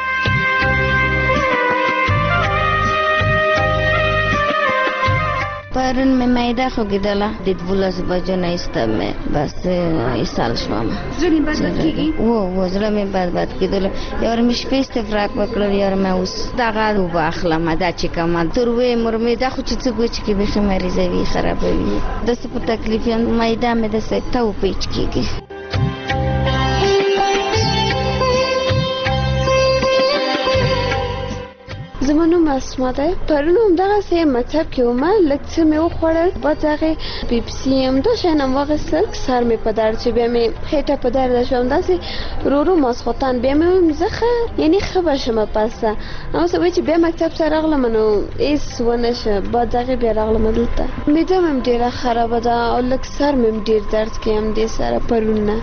پرون مې معده خوږېدله د دولس بجو نه ایسته مې بس ایسال شوم. زړه مې بد بد کېږي. و و زړه مې بد بد کېدل. یو مې شپې استفراق وکړل یو مې اوس دغه اوبه اخلم دا چې کومه تروې مرمې دا خو چې څه ګوچ کې بیخي مریضوي خرابوي داسې په تکلیف یم معده مې داسې تو پیچ کېږي. زما نوم اسما ده پرون هم دغه سه مطلب کې ومه لکه مې وخوړل بعد هغه پیپسي هم دو شنه واغسل سر مې په درد چې بیا مې خېټه په درد شوم داسې رو رو ماسخوتان بیا مې مزخه یعنی خبر شمه پاسه اما سوي چې بیا مکتب سره راغلم نو ایس ونشه بعد هغه بیا راغلم دلته مې دمم ډیره خراب ده او لکه سر مې ډیر درد کوي هم دې سره پرون نه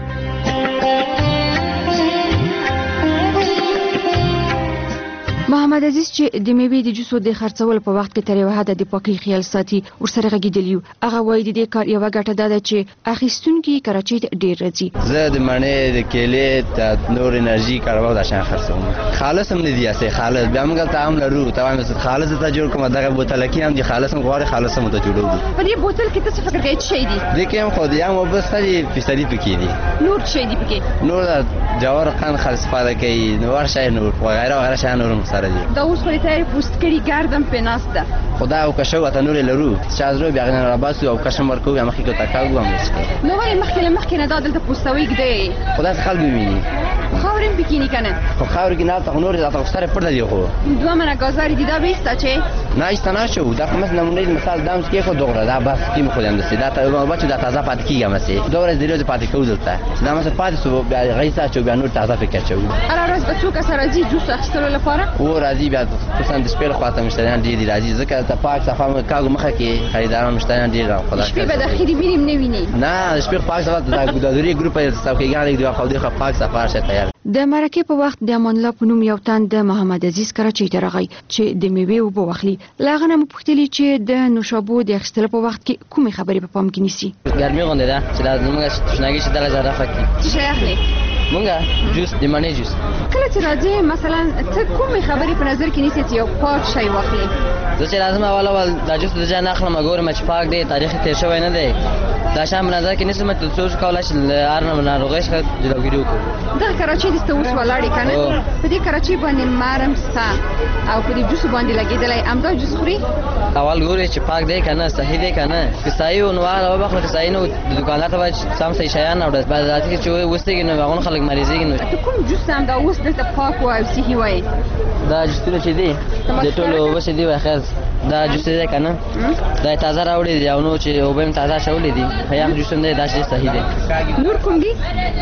محمد عزیز چې د میوې د جوسو د خرڅول په وخت کې تر یو حد د پاکۍ خیال ساتي ورسره غږیدلی هغه وایي د دې کار یو ګټه ده چې اخیستونکي کراچۍ ته ډیر راځي زه د مڼې د کېلې د نور انرژي کارول د شان خرڅوم خالص هم نه دی اسه خالص بیا موږ ته هم لرو ته هم خالص ته جوړ کوم دغه بوتل کې هم د خالص هم غواړي خالص هم ته جوړو په دې بوتل کې څه فکر کوي چې دی د کوم خو دی هم بس خالي فیصدي پکې دي نور څه دی پکې نور جوار قند خالص فاده کوي نور شای نور وغیرہ وغیرہ شای نور سره دي دا اوس خو ته پوستکړي ګردم په ناسته خدا او کښو ته نور لرو چې ازرو بیا نه را باسو او کښم ورکو یا مخکې ته کاغو هم نو وای مخکې مخکې نه دادل ته پوستوي ګدې خدا خلک ویني خاورین بکینی کنه خو خاور کې نه تا نور ځاته سره پړ دی خو دوه منه گازاری دیدا بیستا چې نه ایستنا شو دا کوم نمونه مثال دامس کې خو دوغره دا بس کې مخ دم دسي دا ته بچو دا تازه پات کیږي مسه دوره دی روز پات کوزلته دا مسه پات سو بیا غیسا چې بیا نور تازه فکر چو اره روز بچو کا سره زی جوس اخستلو لپاره او راځي بیا پسند د سپیل خواته مشتریان ډیر دي راځي ځکه ته پاک صفه کاغو مخه کې خریداران مشتریان ډیر خدا شپې به داخلي وینم نه ویني نه شپې پاک صفه د ګودوري ګروپ یې څوکیګان دی خو دی پاک صفه شه تیار د مرکه په وخت د امان الله په نوم یو تن د محمد عزیز کراچۍ ته راغی چې د میوې او بوخلی لاغنه مو پختلی چې د نوشابو د اخستلو په وخت کې کومې خبرې په پام کې نیسي ګرمي غونډه ده چې لازم موږ تشناګي چې دغه زړه فکر شهري مونږه جوس د مڼې جوس کله چې راځي مثلا ته کومې خبرې په نظر کې نیسي چې یو پاک شی واخلي زه چې لازم اول اول د جوس د ځای نه اخلم ګورم چې پاک دی تاریخ تیر شوی نه دی دا شام نظر کې نسم ته څه کولای شي ارنه ناروغي څخه جلوګیری وکړو دا کراچۍ د ستوس ولاړې کنه په دې کراچۍ باندې مارم ستا او په دې جوس باندې لګیدلای امدا جوس خوري اول ګوري چې پاک دی کنه صحیح دی کنه که صحیح او نو او بخره که صحیح نو د دکاندار ته سم صحیح شیان او بعد راځي چې وستګي نو هغه خلک مریضي نو ته کوم جوس هم دا اوس دلته پاک او صحیح وای دا جوس چې دی د ټولو وسه دی واخر دا جوس دی کنه دا تازه راوړي دی او نو چې او به تازه شولې دي خیام جوس نه دا چې صحیح دی نور کوم دی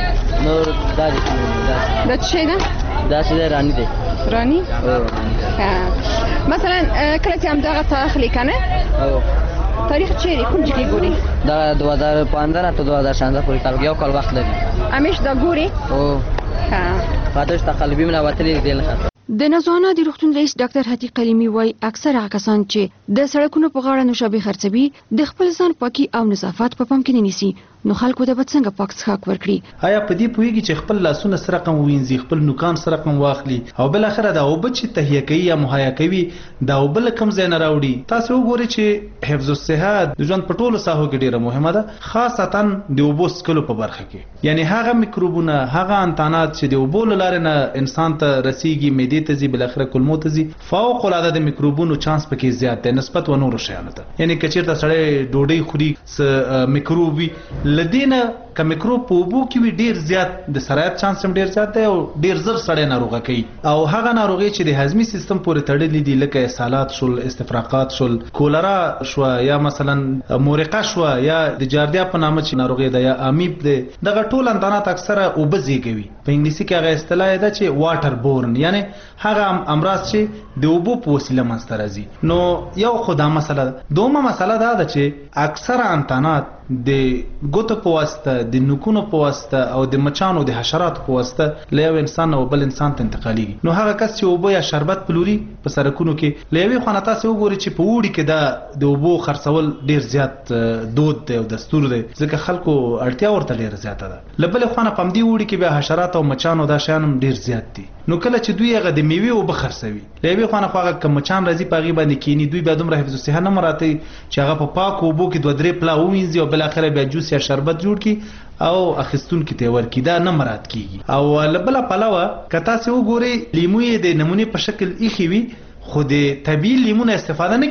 نور دا دی دا څه ده دا څه رانی دی رانی ها مثلا کله چې هم دا تاخلي کنه او تاریخ چیرې کوم ځای ګوري دا دوه هزار پنځه ته دوه هزار شانزده پورې کال یو کال وخت لري امیش دا ګوري او ها فاتش تقلبي من وتلې دی نه د نزوانه د روغتون رئیس ډاکټر حتی قلیمی وای اکثر هغه کسان چې د سړکونو په غاړه نوشابه خرڅوي د خپل ځان پاکي او نظافت په پام کې نیسي نو خلکو د بڅنګ پاک څښاک ورکړي آیا په دې پویږي چې خپل لاسونه سره قم وینځي خپل نوکان سره قم واخلي او بل اخره دا او بچ تهیه کوي یا مهیا کوي دا او بل کم زین راوړي تاسو وګورئ چې حفظ الصحه د ژوند په ټولو ساحو کې ډیره مهمه ده خاصتا د اوبو سکلو په برخه کې یعنی هغه میکروبونه هغه انتانات چې د اوبو لاره نه انسان ته رسیږي معدې ته ځي بل اخره کولمو ته ځي فوق العاده د میکروبونو چانس پکې زیات دی نسبت و نور شیانو ته یعنی کچیرته سړی ډوډۍ خوري س میکروبي لدینه که میکروب په اوبو کې وي ډیر زیات د سرایت چانس هم ډیر زیات دی او ډیر زر سړی ناروغه کوي او هغه ناروغي چې د هضمي سیستم پورې تړلې دي لکه اسهالات شول استفراقات شول کولرا شو یا مثلا مورقه شو یا د جاردیا په نامه چې ناروغي ده یا امیب ده دغه ټول انتانات اکثره اوبه زیږوي په انګلیسي کې هغه اصطلاح ده چې واټر بورن یعنی هغه امراض چې د اوبو په وسیله منځته راځي نو یو خدا مسله ده دومره مسله ده چې اکثره انتانات د ګوتو په واسطه د نوکونو په واسطه او د مچانو د حشراتو په واسطه له یو انسان او بل انسان ته انتقالېږي نو هغه کس چې اوبه یا شربت پلوري په سرکونو کې له یوې خوا نه تاسو وګورئ چې په وړي کې دا د اوبو خرڅول ډیر زیات دود دی او دستور دی ځکه خلکو اړتیا ورته ډیره زیاته ده له بلې خوا نه په همدې وړي کې بیا حشرات او مچانو دا شیان هم ډیر زیات دي نو کله چې دوی هغه د میوې اوبه خرڅوي له یوې خوا نه خو هغه که مچان راځي په هغې باندې کیني دوی بیا دومره حفظ الصحه نه مراعتوي چې هغه په پاکو اوبو کې دوه درې پلا ووینځي او بالاخره بیا جوس یا شربت جوړ کړي او اخیستونکي ته ورکړي دا نه مراعات کیږي او له بله پلوه که تاسې وګورئ لیمو یې د نمونې په شکل ایښې وي خو د طبیعي لیمونه استفاده نه کیږي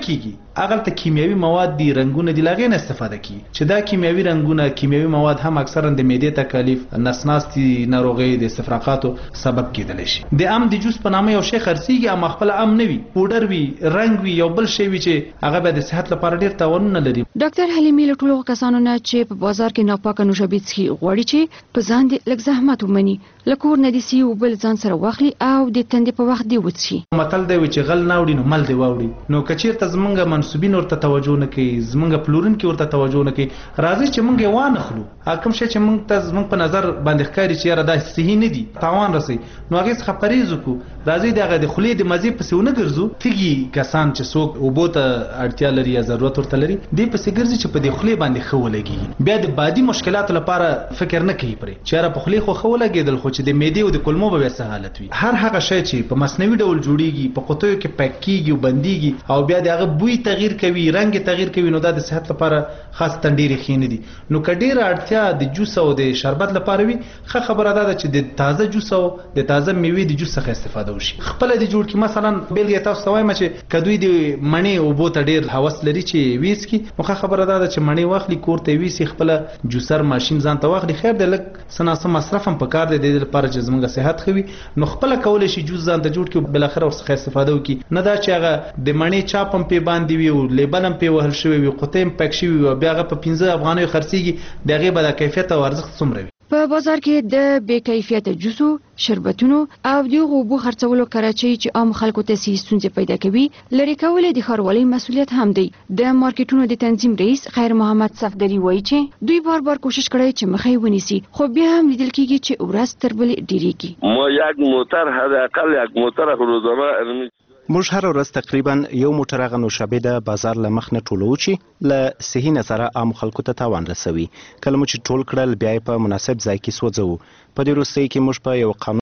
هغه ته کیمیاوي مواد دي رنگونه دي لاغې نه استفاده کی چې دا کیمیاوي رنگونه کیمیاوي مواد هم اکثرا د معدې تکالیف نسناستي ناروغي د استفراقاتو سبب کېدلی شي د ام د جوس په نامه یو شی خرڅيږي اما خپل ام نه وي پودر وي رنگ وي یو بل شی وي چې هغه به د صحت لپاره ډیر تاوانونه لري ډاکټر حلیمي له ټولو کسانو نه چې په بازار کې ناپاکه نوشابې څښي غواړي چې په ځان دې لږ زحمت ومني له کور نه دې سي او بل ځان سره واخلي او د تندې په وخت دې وڅښي متل دی چې غل نه وړي نو مل دی واوړي نو کچیرته زمونږ منسوبین ورته توجه نه کوي زمونږ پلورونکي ورته توجه نه کوي راځي چې مونږ یې وانه خلو کوم شی چې مونږ ته زمونږ په نظر باندې ښکاري چې یاره دا صحیح نه دي تاوان رسي نو هغې څخه پرهیز وکړو راځي د هغه د خولې د مزې پسې ونه ګرځو تږي کسان چې څوک اوبو ته اړتیا لري یا ضرورت ورته لري دې پسې ګرځي چې په دې خولې باندې ښه ولګېږي بیا د بادي مشکلاتو لپاره فکر نه کوي پرې چې یاره په خولې خو ښه ولګېدل خو چې د معدې او د کولمو به بیا څه حالت وي هر هغه شی چې په مصنوعي ډول جوړیږي په قطیو کې پیک کېږي او بندېږي او بیا د هغه بوی تغییر کوي رنګ تغییر کوي نو دا د صحت لپاره خاص ډېرې ښې نه دي نو که ډېره اړتیا د جوس او د شربت لپاره وي ښه خبره دا ده چې د تازه جوس او د تازه میوې د جوس څخه استفاده وشي خپله دې جوړ کړي مثلا بېلګې تاسو ته وایم چې که دوی د مڼې اوبو ته ډېر هوس لري چې ویسکي نو ښه خبره دا ده چې مڼې واخلي کور ته ویسي خپله جوسر ماشین ځان ته واخلي خیر دی لږ څه ناڅه مصرف هم پکار دی د دې لپاره چې زموږ صحت ښه وي نو خپله کولی شي جوس ځان ته جوړ کړي بالاخره ورڅخه استفاده وکړي نه دا چې هغه د مڼې چاپ هم پې باندې وي او لیبل هم پې وهل شوی وي قطۍ هم پیک شوي وي او بیا هغه په پنځه افغانیو خرڅېږي د هغې به د کیفیت او ارزښت څومره وي په بازار کې د بې کیفیته جوسو شربتونو او د اوبو خرڅولو کراچۍ چې عام خلکو ته سي ستونزې پیدا کوي لري کول د ښاروالۍ مسؤلیت هم دی د مارکیټونو د تنظیم رئیس خیر محمد صفدري وایي چې دوی بار بار کوشش کړی چې مخې ونیسي خو بیا هم لیدل کېږي چې ورځ تر بلې ډېرېږي ما یک موتر حداقل یک موتر روزانه موږ هر ورځ تقریبا یو موټر هغه نوشابې د بازار له مخ نه ټولوو چې له صحي نظره عام خلکو ته تاوان رسوي کله مو چې ټول کړل بیا یې په مناسب ځای کې سوځوو په دې وروستیو کې موږ په یو قانون